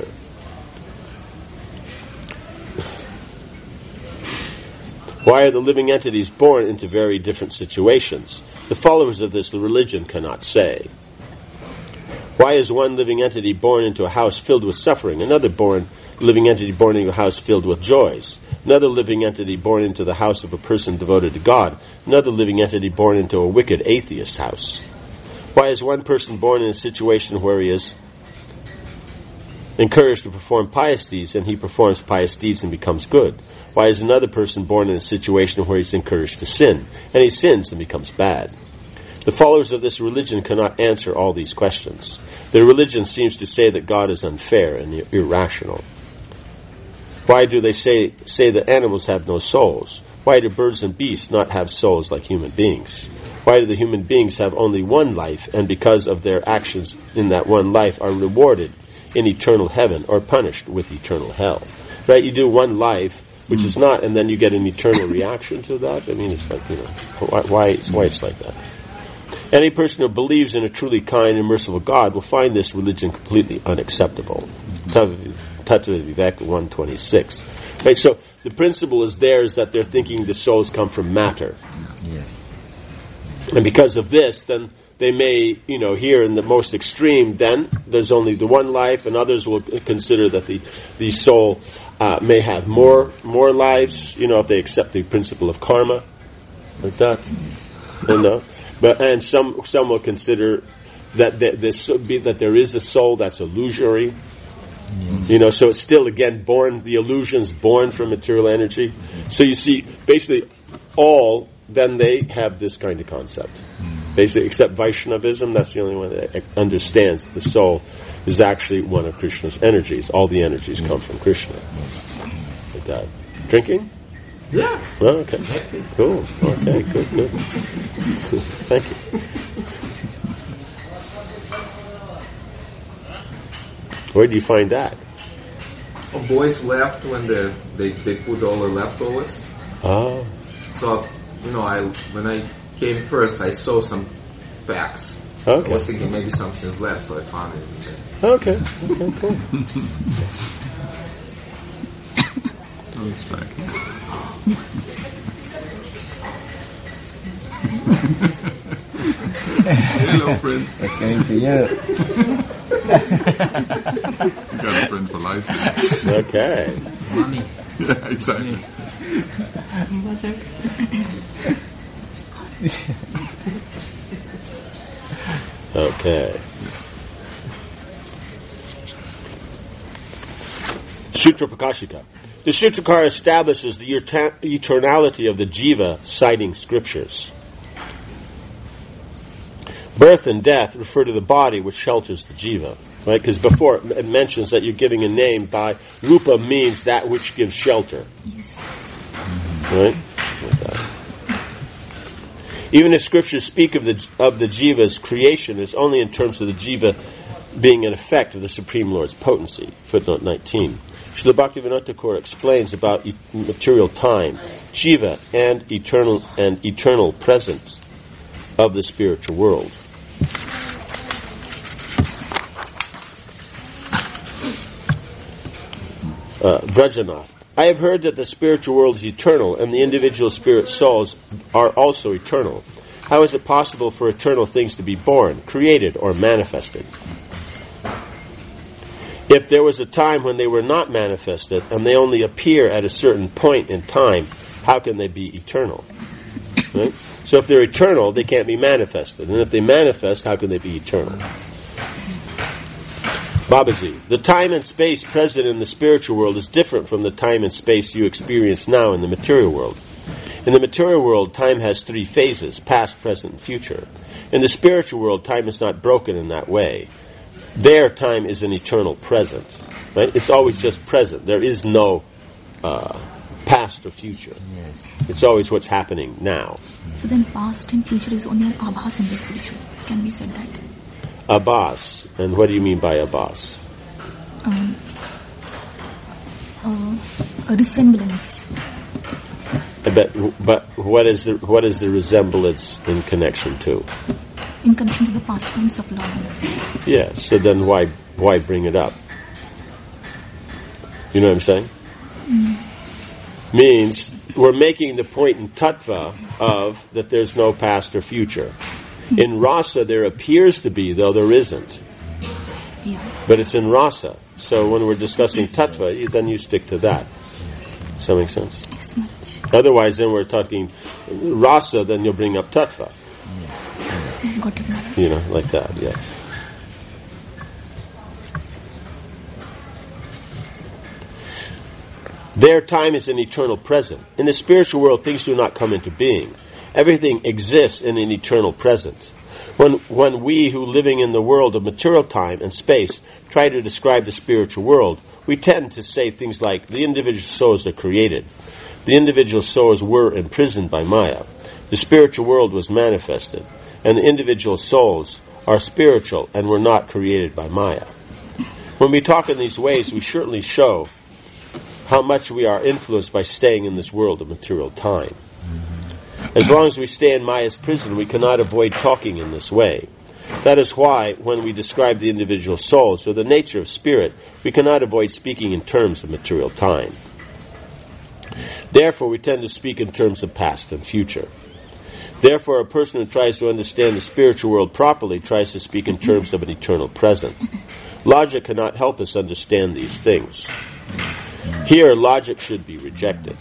Why are the living entities born into very different situations? The followers of this religion cannot say. Why is one living entity born into a house filled with suffering, another living entity born into a house filled with joys, another living entity born into the house of a person devoted to God, another living entity born into a wicked atheist house? Why is one person born in a situation where he is encouraged to perform pious deeds, and he performs pious deeds and becomes good? Why is another person born in a situation where he's encouraged to sin, and he sins and becomes bad? The followers of this religion cannot answer all these questions. Their religion seems to say that God is unfair and irrational. Why do they say that animals have no souls? Why do birds and beasts not have souls like human beings? Why do the human beings have only one life, and because of their actions in that one life are rewarded in eternal heaven or punished with eternal hell? Right? You do one life, which is not, and then you get an eternal reaction to that. I mean, it's like, why it's like that? Any person who believes in a truly kind and merciful God will find this religion completely unacceptable. Tattva Viveka 126. Right, so the principle is that they're thinking the souls come from matter. Yes. And because of this, then they may, here in the most extreme, then there's only the one life, and others will consider that the soul may have more lives, if they accept the principle of karma, like that. And some will consider that there is a soul that's illusory. So it's still again the illusion's born from material energy. So you see, basically all, then they have this kind of concept. Basically, except Vaishnavism, that's the only one that understands that the soul is actually one of Krishna's energies. All the energies come from Krishna. Like that. Drinking? Yeah. Oh, okay. Cool. Okay, good. Thank you. Where do you find that? Boys left when they put all the leftovers. Oh. So, when I came first, I saw some packs. Okay. So I was thinking maybe something's left, so I found it in there. Okay, cool. Hello, friend. It's going to you. You got a friend for life. Okay. Mommy. Yeah, exactly. Okay. Sutra Prakashika. The Sutrakara establishes the eternality of the jiva, citing scriptures. Birth and death refer to the body which shelters the jiva. Right? Because before it mentions that you're giving a name by rupa means that which gives shelter. Yes. Right? Like that. Even if scriptures speak of the jiva's creation, it's only in terms of the jiva being an effect of the Supreme Lord's potency. Footnote 19. Srila Bhaktivinoda Thakur explains about material time, jiva, and eternal presence of the spiritual world. Vrajanath. I have heard that the spiritual world is eternal and the individual spirit souls are also eternal. How is it possible for eternal things to be born, created, or manifested? If there was a time when they were not manifested and they only appear at a certain point in time, how can they be eternal? Right? So if they're eternal, they can't be manifested. And if they manifest, how can they be eternal? Babaji, the time and space present in the spiritual world is different from the time and space you experience now in the material world. In the material world, time has 3 phases, past, present, and future. In the spiritual world, time is not broken in that way. There, time is an eternal present. Right? It's always just present. There is no past or future. Yes. It's always what's happening now. So then past and future is only an abhas in the spiritual. Can we say that? Abhas. And what do you mean by abhas? A resemblance. But what is the resemblance in connection to? In connection to the pastimes of Lord. Yeah, so then why bring it up? You know what I'm saying? Means we're making the point in tattva of that there's no past or future. In rasa there appears to be, though there isn't. Yeah. But it's in rasa. So when we're discussing tattva, then you stick to that. Does that make sense? Yes, Maharaj. Otherwise, then we're talking rasa, then you'll bring up tattva. Got it, Maharaj. You know, like that, yeah. Their time is an eternal present. In the spiritual world, things do not come into being. Everything exists in an eternal present. When we who living in the world of material time and space try to describe the spiritual world, we tend to say things like, the individual souls are created. The individual souls were imprisoned by Maya. The spiritual world was manifested. And the individual souls are spiritual and were not created by Maya. When we talk in these ways, we certainly show how much we are influenced by staying in this world of material time. As long as we stay in Maya's prison, we cannot avoid talking in this way. That is why, when we describe the individual souls or the nature of spirit, we cannot avoid speaking in terms of material time. Therefore, we tend to speak in terms of past and future. Therefore, a person who tries to understand the spiritual world properly tries to speak in terms of an eternal present. Logic cannot help us understand these things. Here, logic should be rejected.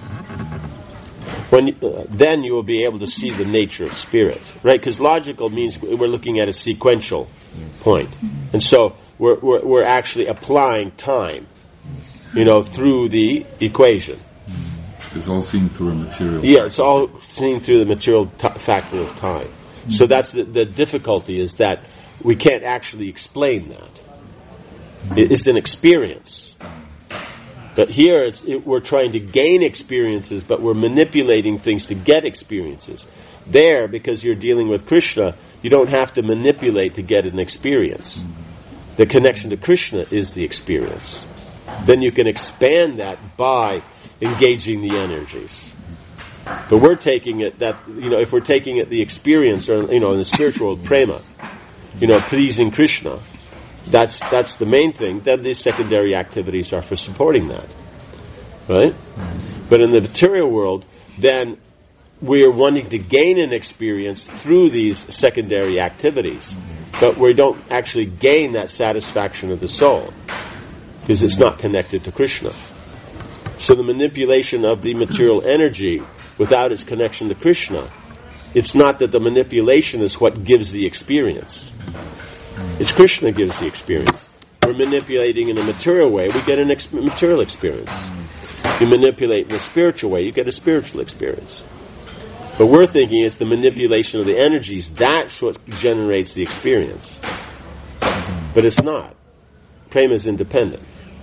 Then you will be able to see the nature of spirit, right? Because logical means we're looking at a sequential point, and so we're actually applying time, through the equation. It's all seen through a material. Yeah, it's all seen through the material factor of time. So that's the difficulty, is that we can't actually explain that. It's an experience. But here we're trying to gain experiences, but we're manipulating things to get experiences. There, because you're dealing with Krishna, you don't have to manipulate to get an experience. The connection to Krishna is the experience. Then you can expand that by engaging the energies. But we're taking it that, if we're taking it the experience, or, in the spiritual world, prema, pleasing Krishna, that's the main thing. Then these secondary activities are for supporting that. Right? But in the material world, then we're wanting to gain an experience through these secondary activities. But we don't actually gain that satisfaction of the soul, because it's not connected to Krishna. So the manipulation of the material energy without its connection to Krishna, it's not that the manipulation is what gives the experience. It's Krishna gives the experience. We're manipulating in a material way, we get a material experience. You manipulate in a spiritual way, you get a spiritual experience. But we're thinking it's the manipulation of the energies, that's what generates the experience. But it's not. Prema is independent.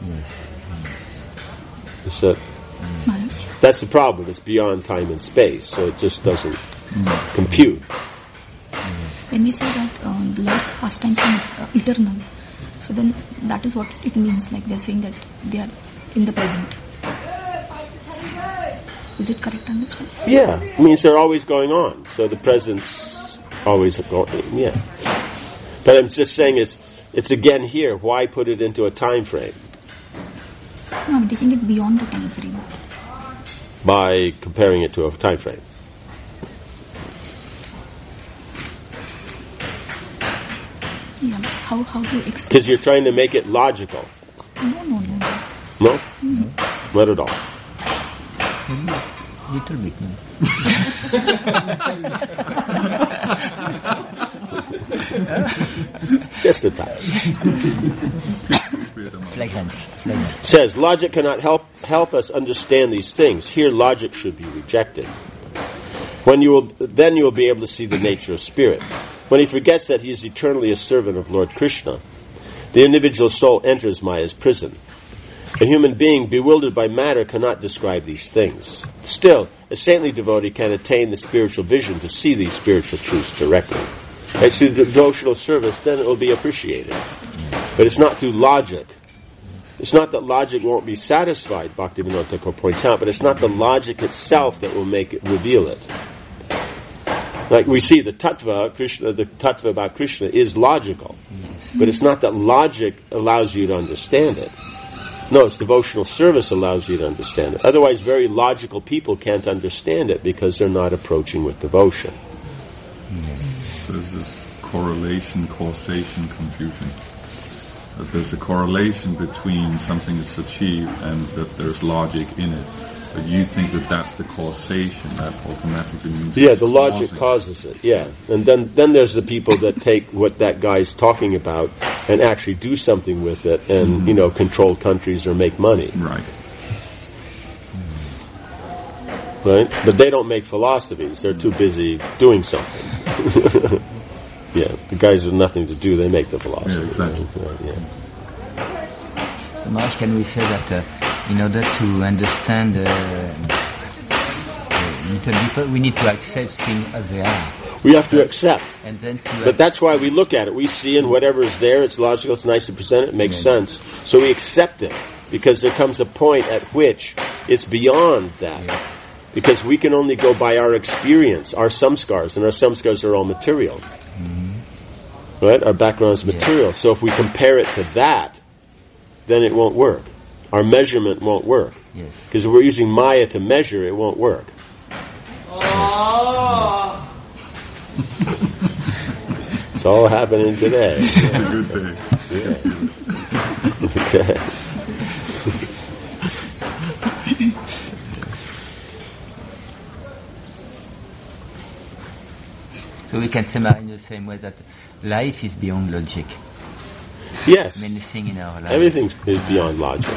So that's the problem. It's beyond time and space, so it just doesn't compute. When we say that the Lord's pastimes are eternal, so then that is what it means. Like they're saying that they are in the present. Is it correct understood? Yeah, it means they're always going on. So the present's always going. Yeah, but I'm just saying it's again here. Why put it into a time frame? No, I'm taking it beyond the time frame. By comparing it to a time frame. Yeah, how to express? Because you're trying to make it logical. No. No? Not at all. Little bit. Just a touch. Like hands. Says, logic cannot help us understand these things. Here, logic should be rejected. Then you will be able to see the nature of spirit. When he forgets that he is eternally a servant of Lord Krishna, the individual soul enters Maya's prison. A human being bewildered by matter cannot describe these things. Still, a saintly devotee can attain the spiritual vision to see these spiritual truths directly. As through devotional service, then it will be appreciated. But it's not through logic. It's not that logic won't be satisfied, Bhaktivinoda Thakur points out, but it's not the logic itself that will reveal it. Like we see the tattva about Krishna is logical. But it's not that logic allows you to understand it. No, it's devotional service allows you to understand it. Otherwise, very logical people can't understand it because they're not approaching with devotion. So there's this correlation, causation confusion. That there's a correlation between something that's achieved and that there's logic in it. But you think that that's the causation, that automatically means the logic causes it, yeah. And then there's the people that take what that guy's talking about and actually do something with it and, control countries or make money. Right. Right? But they don't make philosophies. They're too busy doing something. Yeah, the guys with nothing to do, they make the philosophy. Yeah, exactly. Yeah. So Maharaj, can we say that in order to understand little deeper, we need to accept things as they are? We have to accept. And then But that's why we look at it. We see in whatever is there, it's logical, it's nice to present it makes sense. So we accept it. Because there comes a point at which it's beyond that. Yeah. Because we can only go by our experience, our samskars, and our samskars are all material. Right? Our background is material. So if we compare it to that, then it won't work. Our measurement won't work. Yes. Because if we're using Maya to measure, it won't work. It's all happening today. It's a good day. Yeah. Okay. So we can summarize in the same way that life is beyond logic. Yes. Many things in our life. Everything is beyond logic.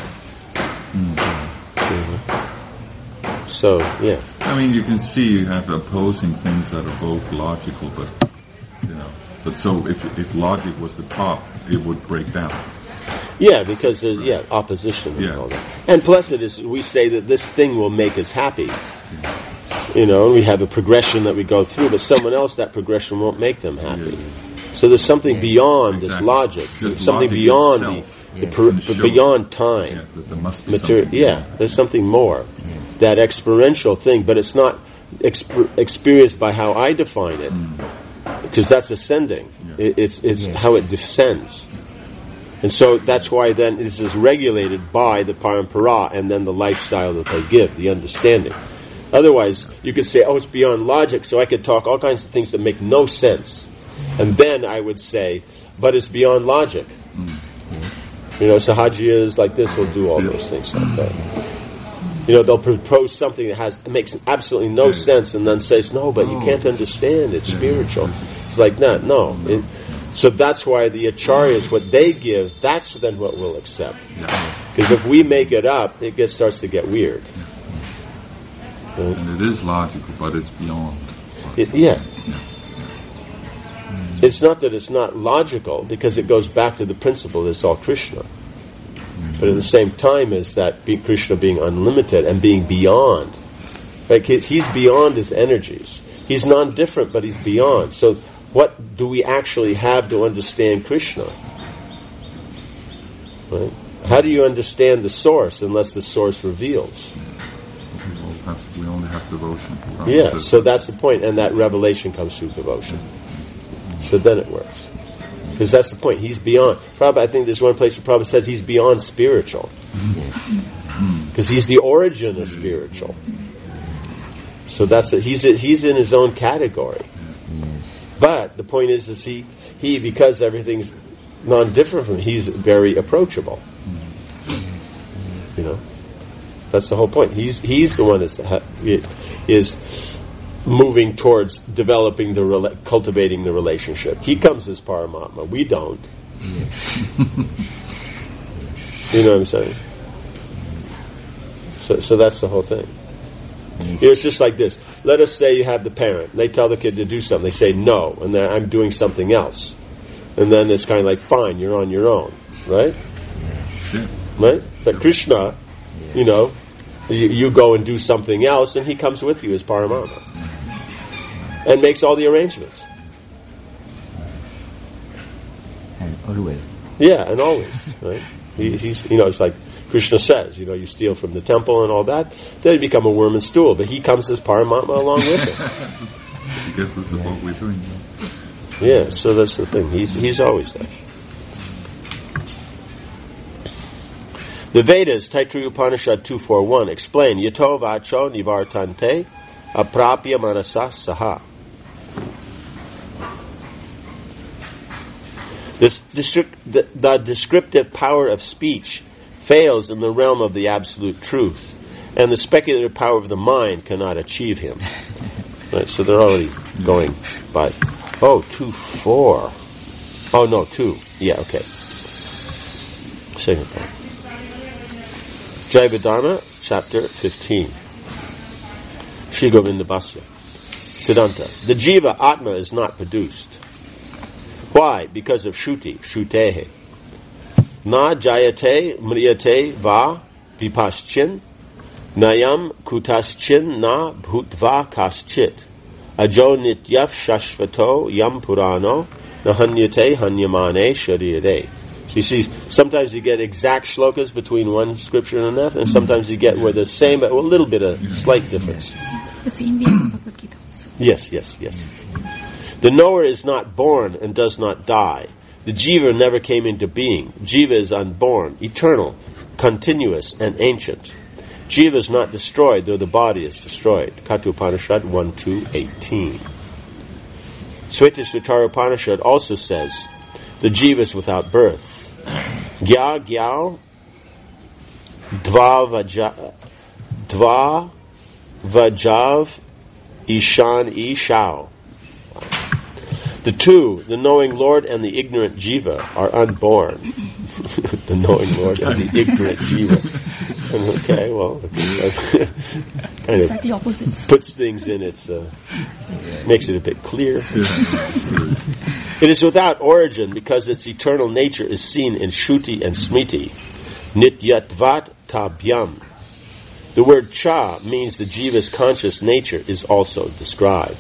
So, yeah. I mean, you can see you have opposing things that are both logical, but so if logic was the top, it would break down. Yeah, because there's opposition and all that. And plus it is, we say that this thing will make us happy. And we have a progression that we go through, but someone else, that progression won't make them happy. So there's something beyond this logic. Just something logic beyond itself beyond time. Yeah, that there must be Material. something Yeah, there's something more. That experiential thing, but it's not experienced by how I define it. Because that's ascending. It's how it descends. And so that's why then this is regulated by the parampara and then the lifestyle that they give, the understanding. Otherwise, you could say, it's beyond logic, so I could talk all kinds of things that make no sense. And then I would say, but it's beyond logic. Sahajiyas like this will do all those things like that. They'll propose something that makes absolutely no sense and then says, no, but you can't understand, it's spiritual. It's like, no. So that's why the acharyas, what they give, that's then what we'll accept. Because if we make it up, it starts to get weird. And it is logical, but it's beyond. It's not that it's not logical, because it goes back to the principle that it's all Krishna. But at the same time is that Krishna being unlimited and being beyond. Right? He's beyond his energies. He's non-different, but he's beyond. So what do we actually have to understand Krishna? Right? How do you understand the source unless the source reveals? We only have devotion. Yeah, so that's the point, and that revelation comes through devotion. So then it works. Because that's the point. He's beyond. Prabhupada, I think there's one place where Prabhupada says he's beyond spiritual. Because he's the origin of spiritual. So that's it. He's in his own category. But the point is he because everything's non-different from him, he's very approachable. That's the whole point. He's the one that is moving towards developing cultivating the relationship. He comes as Paramatma. We don't. You know what I'm saying? So that's the whole thing. It's just like this. Let us say you have the parent. They tell the kid to do something. They say no, and then I'm doing something else. And then it's kind of like, fine, you're on your own. Right? Right? But Krishna, you go and do something else, and he comes with you as Paramatma. And makes all the arrangements. And always. Yeah, and always. Right? He's it's like Krishna says, you steal from the temple and all that, then you become a worm and stool. But he comes as Paramatma along with it. I guess that's what we're doing. Yeah, so that's the thing. He's always there. The Vedas, Taittiriya Upanishad 241, explain, Yato vacho nivartante aprapya manasa saha. The descriptive power of speech fails in the realm of the absolute truth, and the speculative power of the mind cannot achieve him. Right, so they're already going by. 2-4. Oh no, 2. Yeah, okay. Second part. Jaiva-dharma, chapter 15. Sri Govinda Bhasya. Siddhanta. The jiva, Atma, is not produced. Why? Because of Shruti, Shrutehe. Na jayate mriyate va vipaschin nayam kutaschin na bhutva kaschit ajo nityaf shashvato yam purano nahanyate hanyamane shariyade. So you see, sometimes you get exact shlokas between one scripture and another, and sometimes you get where the same, but a little bit of slight difference. The same way in Bhagavad Gita also. Yes. The knower is not born and does not die. The jiva never came into being. Jiva is unborn, eternal, continuous, and ancient. Jiva is not destroyed, though the body is destroyed. Katha Upanishad 1:2-18. Shvetashvatara Upanishad also says, the jiva is without birth. Gya gyao dva vajav ishan ishao. The two, the knowing Lord and the ignorant jiva, are unborn. The knowing Lord and the ignorant jiva. Okay, well, kind exactly of opposites. puts things in its, makes it a bit clear. It is without origin because its eternal nature is seen in Shruti and Smriti. Nityatvat tabhyam. The word cha means the jiva's conscious nature is also described.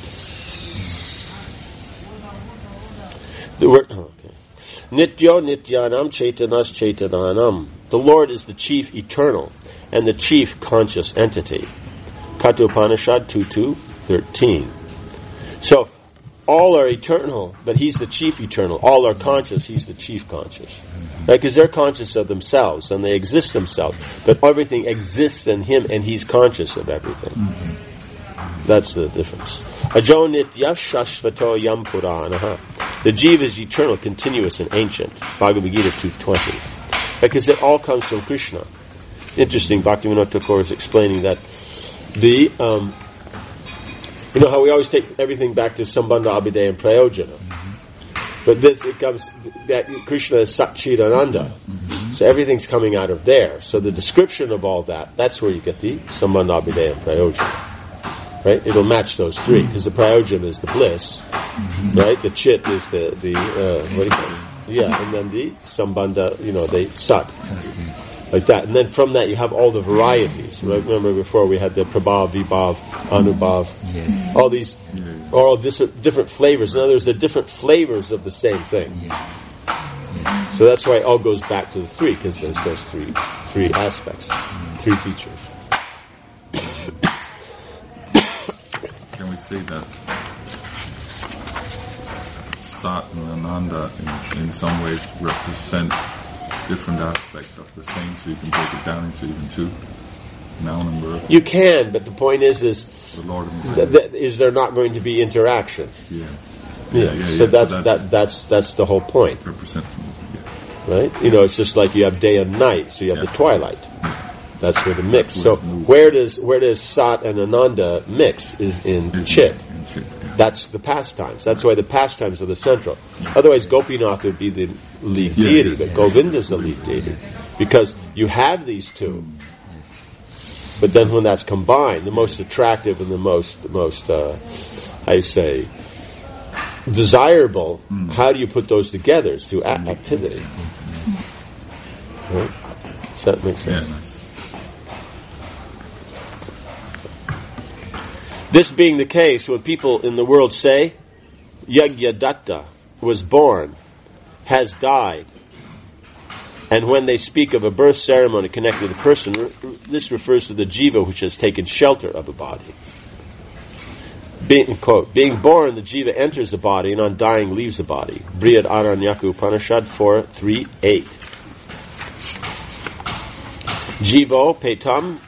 The word Nityo Nityanam Chaitanas Chaitananam. The Lord is the chief eternal and the chief conscious entity. Katha Upanishad 2:13. So all are eternal, but He's the chief eternal. All are conscious, He's the chief conscious. Right? Because they're conscious of themselves and they exist themselves, but everything exists in Him and He's conscious of everything. That's the difference. Ajo nityaf shashvato yam puranaha. The jiva is eternal, continuous, and ancient. Bhagavad Gita 2:20. Because it all comes from Krishna. Interesting, Bhaktivinoda Thakur is explaining that the, you know how we always take everything back to Sambandha, Abhideya, and Prayojana. But this, it comes, that Krishna is Satchidananda. So everything's coming out of there. So the description of all that, that's where you get the Sambandha, Abhideya, and Prayojana. Right? It'll match those three, because the prayojana is the bliss, right? The chit is the what do you call it? Yeah, and then the sambandha, the sat. Like that. And then from that you have all the varieties. Right? Remember before we had the prabhav, vibhav, anubhav. Yes. All these are all different flavors. In other words, they're different flavors of the same thing. Yes. So that's why it all goes back to the three, because there's those three aspects, three features. Can we say that Sat and Ananda in some ways represent different aspects of the same, so you can break it down into even two, noun and verb? You can, but the point is the Lord is there not going to be interaction? Yeah. So that's the whole point. It represents something, right? It's just like you have day and night, so you have the twilight. That's where the mix. So where does Sat and Ananda mix is in Chit. That's the pastimes. That's why the pastimes are the central. Otherwise, Gopinath would be the lead deity, but Govinda is the lead deity, because you have these two. But then when that's combined, the most attractive and the most desirable. How do you put those together? It's through activity. Right? Does that make sense? Yeah. This being the case, when people in the world say, Yagyadatta was born, has died, and when they speak of a birth ceremony connected with a person, this refers to the jiva which has taken shelter of a body. Being born, the jiva enters the body, and on dying leaves the body. Brihad Aranyaka Upanishad 4:3-8. Jivo petam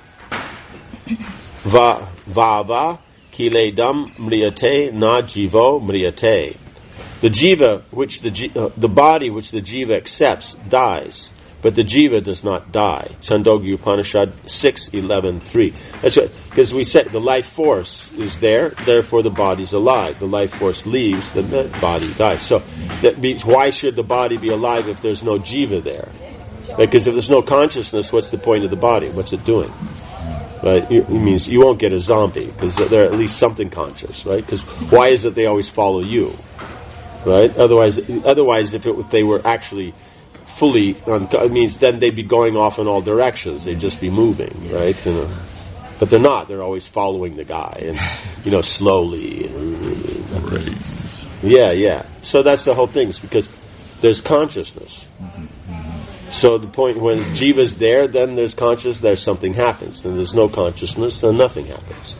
vava kiledam mriyate na jivo mriyate. The jiva, the body which the jiva accepts, dies, but the jiva does not die. Chandogya Upanishad 6:11-3. That's right, because we said the life force is there, therefore the body's alive. The life force leaves, then the body dies. So that means, why should the body be alive if there's no jiva there? Because if there's no consciousness, what's the point of the body? What's it doing? Right? It means you won't get a zombie, because they're at least something conscious, right? Because why is it they always follow you? right? Otherwise, if they were actually fully, it means then they'd be going off in all directions. They'd just be moving, right? But they're not. They're always following the guy, and slowly. Yeah. So that's the whole thing. It's because there's consciousness. So the point when jiva's there, then there's consciousness. There's something happens. Then there's no consciousness. Then nothing happens.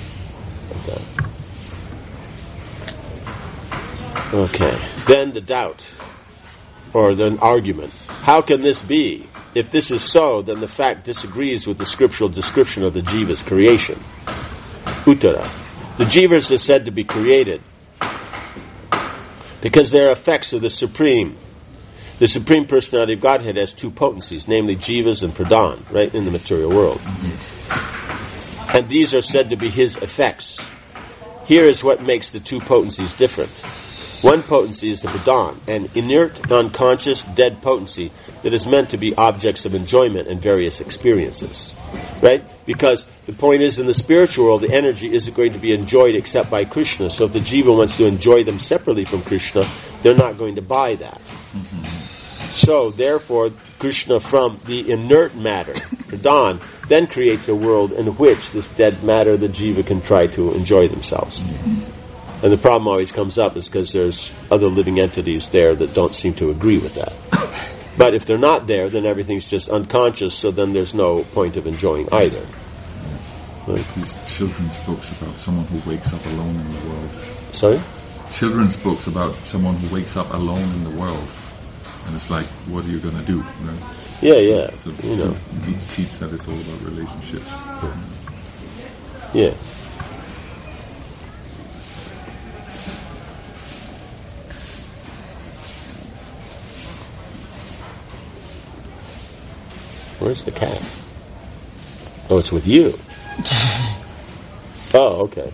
Okay. Then the doubt, or the argument. How can this be? If this is so, then the fact disagrees with the scriptural description of the jiva's creation. Uttara. The jivas are said to be created because they are effects of the Supreme. The Supreme Personality of Godhead has two potencies, namely jivas and pradhan, right, in the material world. And these are said to be his effects. Here is what makes the two potencies different. One potency is the pradhan, an inert, unconscious, dead potency that is meant to be objects of enjoyment in various experiences. Right? Because the point is, in the spiritual world, the energy isn't going to be enjoyed except by Krishna. So if the jiva wants to enjoy them separately from Krishna, they're not going to buy that. So, therefore, Krishna from the inert matter, pradhan, then creates a world in which this dead matter, the jiva, can try to enjoy themselves. And the problem always comes up is because there's other living entities there that don't seem to agree with that. But if they're not there, then everything's just unconscious, so then there's no point of enjoying either. Right. These children's books about someone who wakes up alone in the world. Sorry? Children's books about someone who wakes up alone in the world. And it's like, what are you going to do? Right? Yeah. So we teach that it's all about relationships. Yeah. Where's the cat? Oh, it's with you. Oh, okay.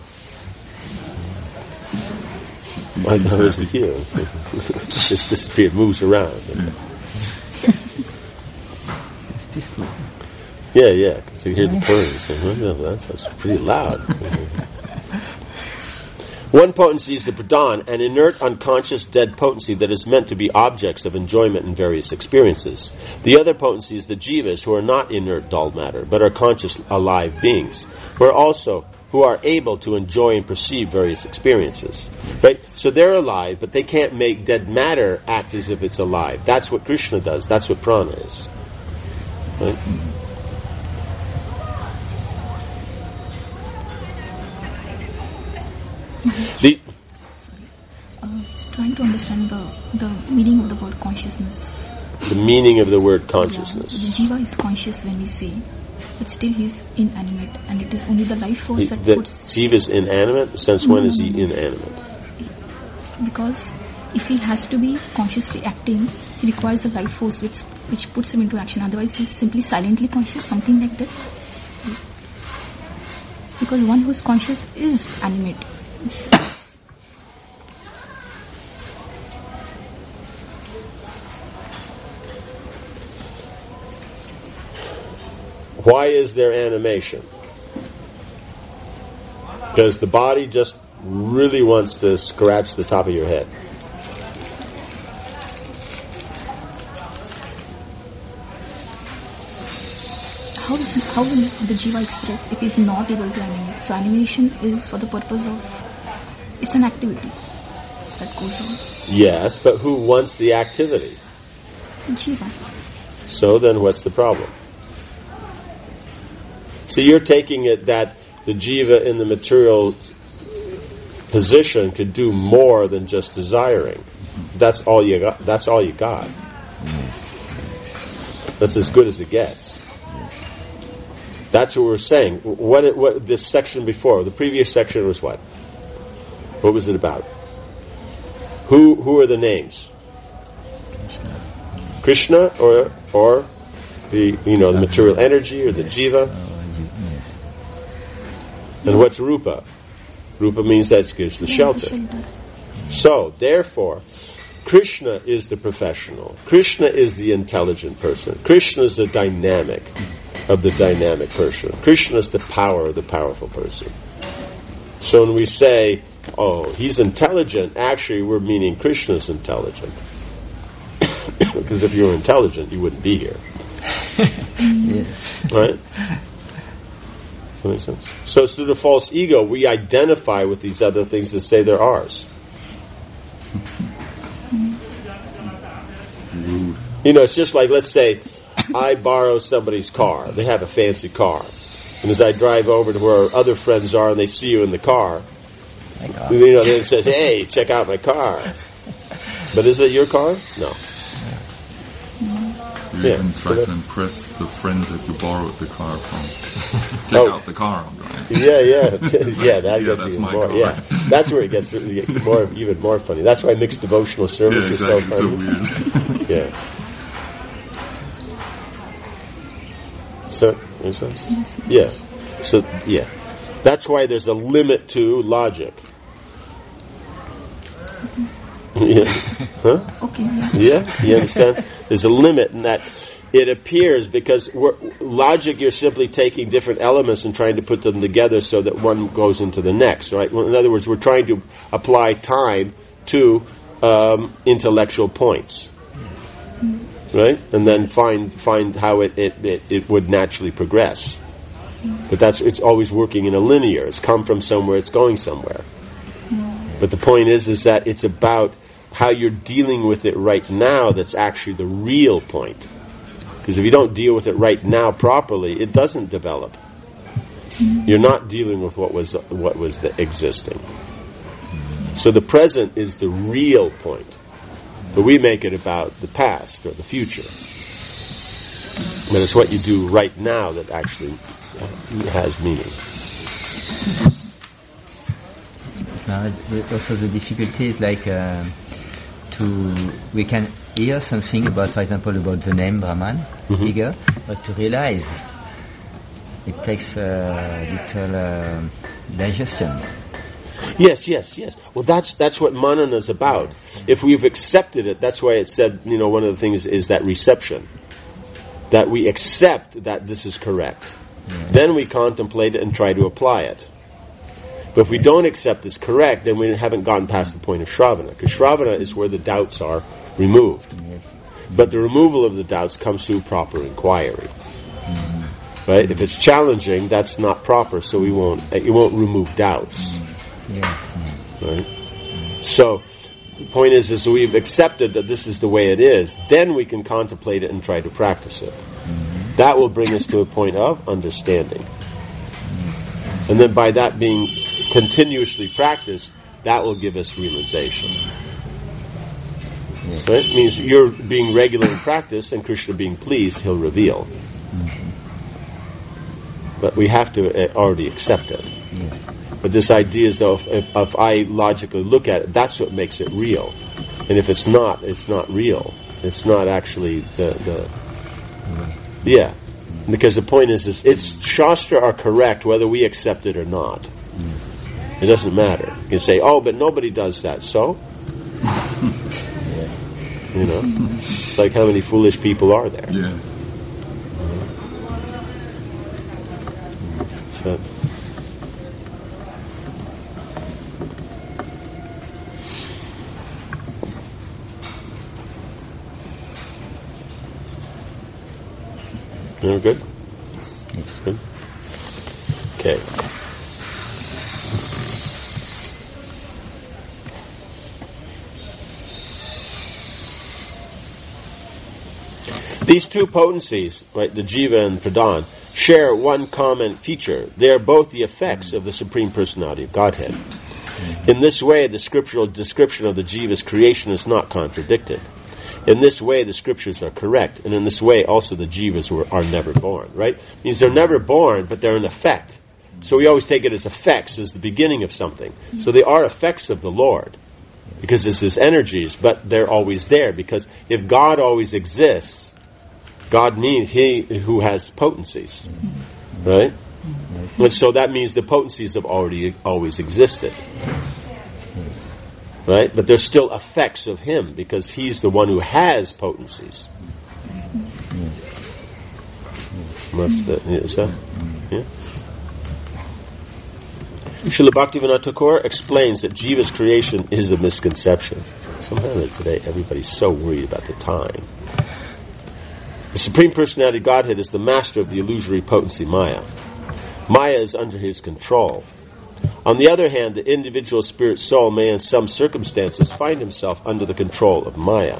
I thought it was with you. Just disappeared, moves around. Yeah, because you hear the purrs. That's pretty loud. One potency is the pradhan, an inert, unconscious, dead potency that is meant to be objects of enjoyment in various experiences. The other potency is the jivas, who are not inert, dull matter, but are conscious, alive beings, who are able to enjoy and perceive various experiences. Right? So they're alive, but they can't make dead matter act as if it's alive. That's what Krishna does. That's what prana is. Right? Trying to understand the meaning of the word consciousness. The meaning of the word consciousness. Yeah, the jiva is conscious when we say, but still he's inanimate, and it is only the life force that the puts... jiva is inanimate? Since when is he inanimate? Because if he has to be consciously acting, he requires the life force which puts him into action. Otherwise he's simply silently conscious, something like that. Because one who's conscious is animate. Why is there animation? Because the body just really wants to scratch the top of your head. How will the jiva express if he's not able to animate? So animation is for the purpose of, it's an activity that goes on. Yes, but who wants the activity? The jiva. So then what's the problem? So you're taking it that the jiva in the material position could do more than just desiring. That's all you got. That's all you got. That's as good as it gets. That's what we're saying. What this section before, the previous section was what? What was it about? Who are the names? Krishna or the the material energy or the jiva? And what's rupa? Rupa means that gives the shelter. So, therefore, Krishna is the professional. Krishna is the intelligent person. Krishna is the dynamic of the dynamic person. Krishna is the power of the powerful person. So when we say oh, he's intelligent. Actually, we're meaning Krishna's intelligent. Because if you were intelligent, you wouldn't be here. Right? That makes sense? So through the false ego, we identify with these other things to say they're ours. You know, it's just like, let's say, I borrow somebody's car. They have a fancy car. And as I drive over to where our other friends are and they see you in the car, you know, then it says, hey, check out my car. But is it your car? No. You even try to impress the friend that you borrowed the car from. Check out the car I'm driving. Yeah. That gets even more. Car. Yeah, that's where it gets even more funny. That's why mixed devotional service is so funny. So weird. Yeah. So, makes sense? Yes. Yeah. So, yeah. That's why there's a limit to logic. Yeah. Huh? Okay. Yeah, you understand? There's a limit in that it appears, because logic, you're simply taking different elements and trying to put them together so that one goes into the next, right? In other words, we're trying to apply time to intellectual points, right? And then find how it would naturally progress. But it's always working in a linear. It's come from somewhere, it's going somewhere. But the point is that it's about how you're dealing with it right now that's actually the real point. Because if you don't deal with it right now properly, it doesn't develop. You're not dealing with what was the existing. So the present is the real point. But we make it about the past or the future. But it's what you do right now that actually has meaning. Also the difficulty is like we can hear something about, for example, about the name Brahman, ego, but to realize it takes little digestion. Yes. Well, that's what manana is about. If we've accepted it, that's why it said, one of the things is that reception. That we accept that this is correct. Yeah. Then we contemplate it and try to apply it. But if we don't accept it's correct, then we haven't gotten past the point of Shravana. Because Shravana is where the doubts are removed. Yes. But the removal of the doubts comes through proper inquiry. Right? If it's challenging, that's not proper, so it won't remove doubts. Yes. Right? So, the point is we've accepted that this is the way it is, then we can contemplate it and try to practice it. That will bring us to a point of understanding. And then by that being continuously practiced, that will give us realization. Right? It means you're being regular in practice and Krishna being pleased, he'll reveal. But we have to already accept it. But this idea is, though, if I logically look at it, that's what makes it real. And if it's not real. It's not actually yeah. Because the point is it's Shastra are correct whether we accept it or not. It doesn't matter. You can say, but nobody does that, so? It's like how many foolish people are there? Yeah. So, good? Yes. Good? Okay. These two potencies, right, the Jiva and Pradhan, share one common feature. They are both the effects of the Supreme Personality of Godhead. In this way, the scriptural description of the Jiva's creation is not contradicted. In this way, the scriptures are correct, and in this way, also the jivas are never born, right? It means they're never born, but they're an effect. So we always take it as effects, as the beginning of something. So they are effects of the Lord, because this is energies, but they're always there, because if God always exists, God means He who has potencies, right? And so that means the potencies have always existed. Right? But they're still effects of Him, because He's the one who has potencies. That's the, is that? Yeah? Srila Bhaktivinoda Thakur explains that Jiva's creation is a misconception. Somehow today everybody's so worried about the time. The Supreme Personality of Godhead is the master of the illusory potency Maya. Maya is under his control. On the other hand, the individual spirit soul may in some circumstances find himself under the control of Maya.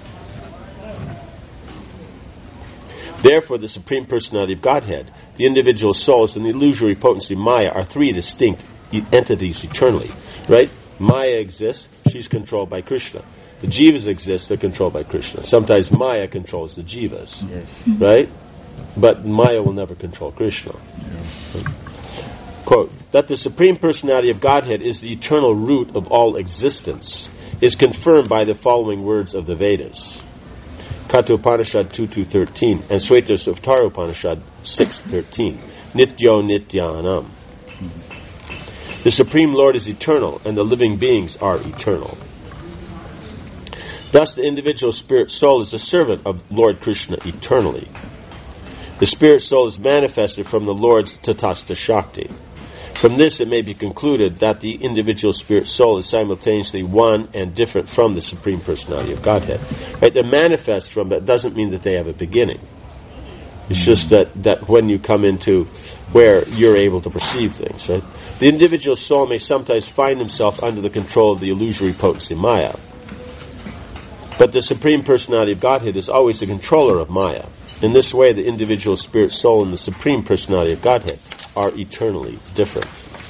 Therefore, the Supreme Personality of Godhead, the individual souls, and the illusory potency Maya are three distinct entities eternally. Right? Maya exists, she's controlled by Krishna. The jivas exist, they're controlled by Krishna. Sometimes Maya controls the jivas. Yes. Right? But Maya will never control Krishna. Yes. Quote, that the Supreme Personality of Godhead is the eternal root of all existence is confirmed by the following words of the Vedas. Kathopanishad 2.2.13 and Shvetasuvatara Upanishad 6.13. Nityo Nityanam. The Supreme Lord is eternal, and the living beings are eternal. Thus, the individual spirit soul is a servant of Lord Krishna eternally. The spirit soul is manifested from the Lord's Tatastha Shakti. From this, it may be concluded that the individual spirit soul is simultaneously one and different from the Supreme Personality of Godhead. Right? They manifest from it doesn't mean that they have a beginning. It's just that when you come into where you're able to perceive things, right? The individual soul may sometimes find himself under the control of the illusory potency Maya. But the Supreme Personality of Godhead is always the controller of Maya. In this way, the individual spirit soul and the Supreme Personality of Godhead are eternally different.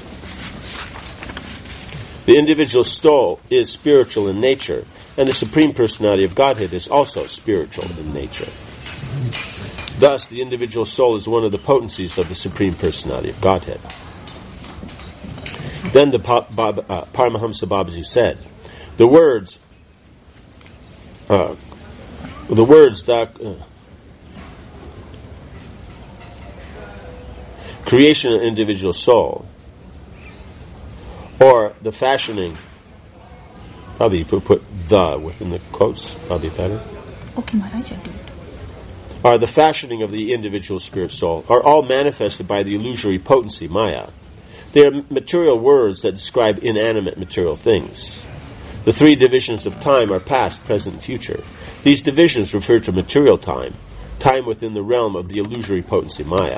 The individual soul is spiritual in nature, and the Supreme Personality of Godhead is also spiritual in nature. Thus, the individual soul is one of the potencies of the Supreme Personality of Godhead. Then the Paramahamsa Babaji said, the words that creation of individual soul, or the fashioning, probably put the within the quotes, probably better. Okay, Maharaj, I do it. Or the fashioning of the individual spirit soul are all manifested by the illusory potency Maya. They are material words that describe inanimate material things. The three divisions of time are past, present, and future. These divisions refer to material time, time within the realm of the illusory potency Maya.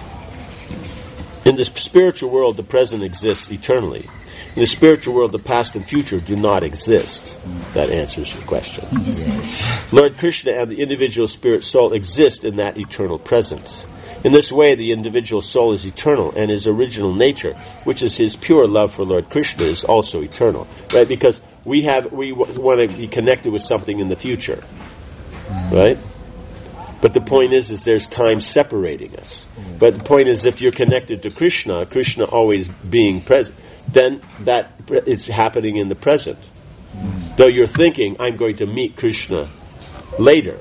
In the spiritual world, the present exists eternally. In the spiritual world, the past and future do not exist. That answers your question. Yes. Lord Krishna and the individual spirit soul exist in that eternal presence. In this way, the individual soul is eternal, and his original nature, which is his pure love for Lord Krishna, is also eternal. Right? Because we want to be connected with something in the future. Right? But the point is there's time separating us. But the point is, if you're connected to Krishna, Krishna always being present, then that is happening in the present. Though you're thinking, I'm going to meet Krishna later.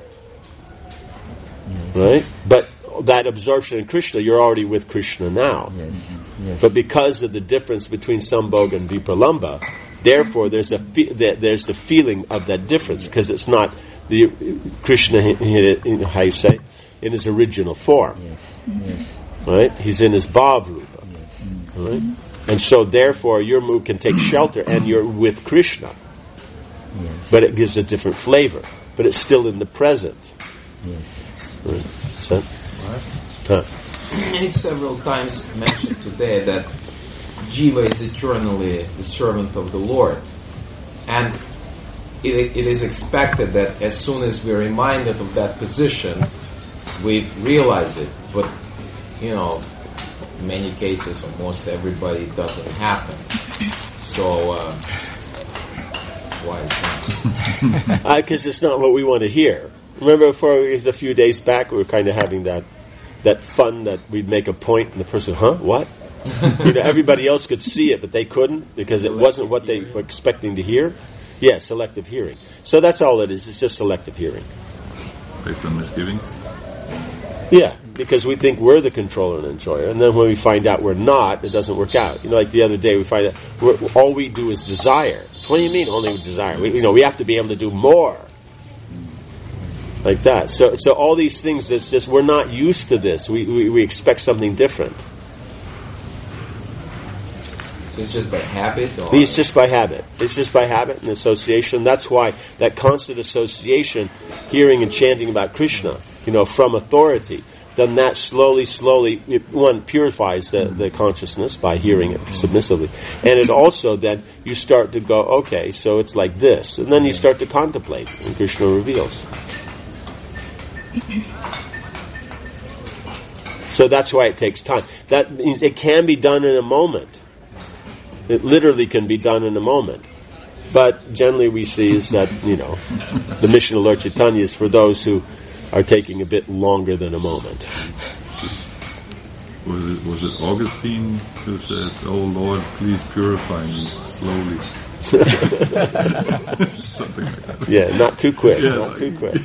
Right? But that absorption in Krishna, you're already with Krishna now. Yes. But because of the difference between Sambhoga and Vipralambha, therefore there's the feeling of that difference, because it's not the Krishna, how you say, in his original form. Yes. Right? He's in his Bhav Rupa. Right? And so therefore your mood can take shelter and you're with Krishna. But it gives a different flavor. But it's still in the present. Right? So, it's several times mentioned today that Jiva is eternally the servant of the Lord. And it is expected that as soon as we're reminded of that position, we realize it. But, in many cases, almost everybody, it doesn't happen. So, why is that? Because it's not what we want to hear. Remember, it was a few days back, we were kind of having that fun that we'd make a point and the person, what? Everybody else could see it, but they couldn't because it wasn't what they were expecting to hear. Yeah, selective hearing. So that's all it is. It's just selective hearing. Based on misgivings? Yeah, because we think we're the controller and enjoyer, and then when we find out we're not, it doesn't work out. Like the other day, we find out all we do is desire. So what do you mean only desire? We have to be able to do more. Like that. So all these things, that's just, we're not used to this. We expect something different. So it's just by habit? Or? It's just by habit. It's just by habit and association. That's why that constant association, hearing and chanting about Krishna, from authority, then that slowly, one purifies the consciousness by hearing it submissively. And it also then, you start to go, okay, so it's like this. And then you start to contemplate, and Krishna reveals. So that's why it takes time. That means it can be done in a moment. It literally can be done in a moment. But generally we see is that, the mission of Lord Chaitanya is for those who are taking a bit longer than a moment. Was it Augustine who said, "Oh Lord, please purify me slowly"? Something like that. Yeah, not too quick. Yeah, not too quick.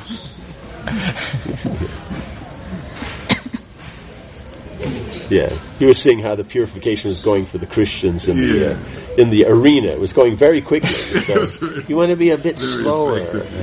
Yeah, he was seeing how the purification was going for the Christians in the arena. It was going very quickly. So you want to be a bit slower.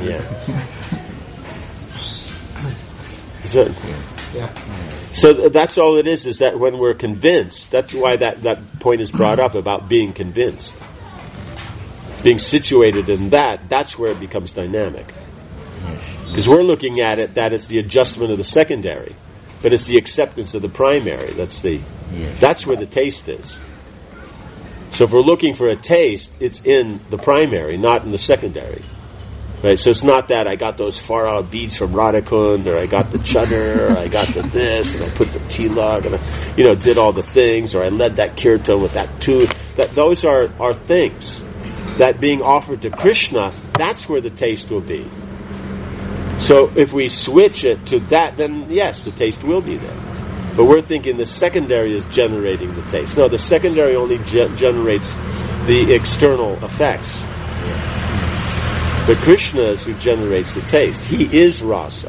So that's all it is that when we're convinced, that's why that point is brought up about being convinced. Being situated in that's where it becomes dynamic. Because we're looking at it that it's the adjustment of the secondary. But it's the acceptance of the primary. That's where the taste is. So if we're looking for a taste, it's in the primary, not in the secondary. Right? So it's not that I got those far out beads from Radhakund, or I got the chadar, or I got the this, and I put the tilak, and I, did all the things, or I led that kirtan with that tune. Those are things that being offered to Krishna, that's where the taste will be. So if we switch it to that, then yes, the taste will be there. But we're thinking the secondary is generating the taste. No, the secondary only generates the external effects. But Krishna is who generates the taste. He is rasa.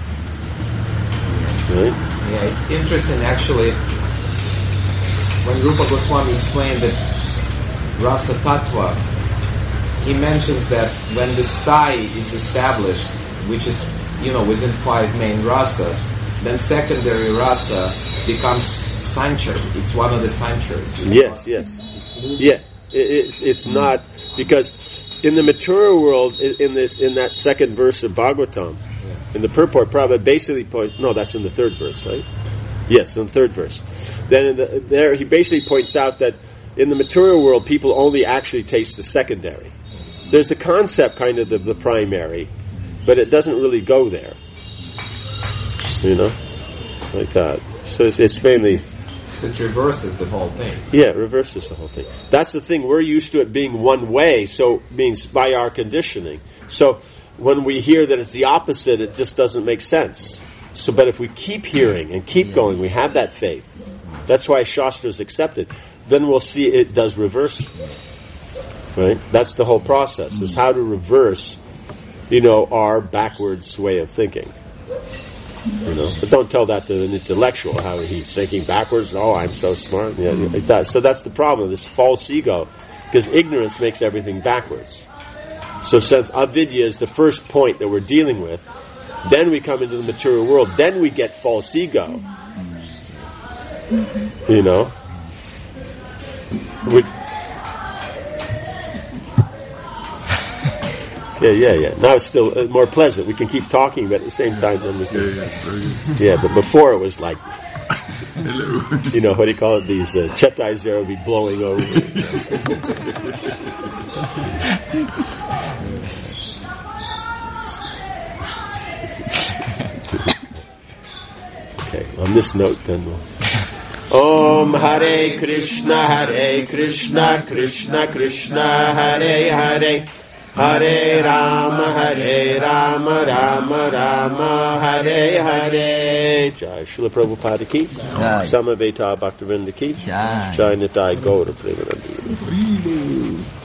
Right? Yeah, it's interesting actually when Rupa Goswami explained that rasa tattva, he mentions that when the sthai is established, which is, within 5 main rasas, then secondary rasa becomes sanchar. It's one of the sanchars. Yes. Yeah, it's not, because in the Mathura world, in that second verse of Bhagavatam, in the purport, Prabhupada basically points, no, that's in the third verse, right? Yes, in the third verse. Then there he basically points out that in the Mathura world, people only actually taste the secondary. There's the concept kind of the primary, but it doesn't really go there, like that. So it's mainly. So it reverses the whole thing. Yeah, it reverses the whole thing. That's the thing. We're used to it being one way, so it means by our conditioning. So when we hear that it's the opposite, it just doesn't make sense. So, but if we keep hearing and keep going, we have that faith. That's why Shastra is accepted. Then we'll see it does reverse. Right? That's the whole process. Is how to reverse. Our backwards way of thinking. But don't tell that to an intellectual, how he's thinking backwards. Oh, I'm so smart. Yeah, like that. So that's the problem, this false ego. Because ignorance makes everything backwards. So since avidya is the first point that we're dealing with, then we come into the material world, then we get false ego. Yeah. Now it's still more pleasant. We can keep talking, but at the same time, then we can. Yeah, but before it was like, hello. What do you call it? These chetais there will be blowing over. Okay, on this note, then we'll. Om Hare Krishna, Krishna Krishna, Hare Hare. Hare Rama, Rama Rama, Hare Hare. Jai Srila Prabhupada ki, Samaveta Bhaktivinoda ki, Jai Nitai Gaura Premanandi.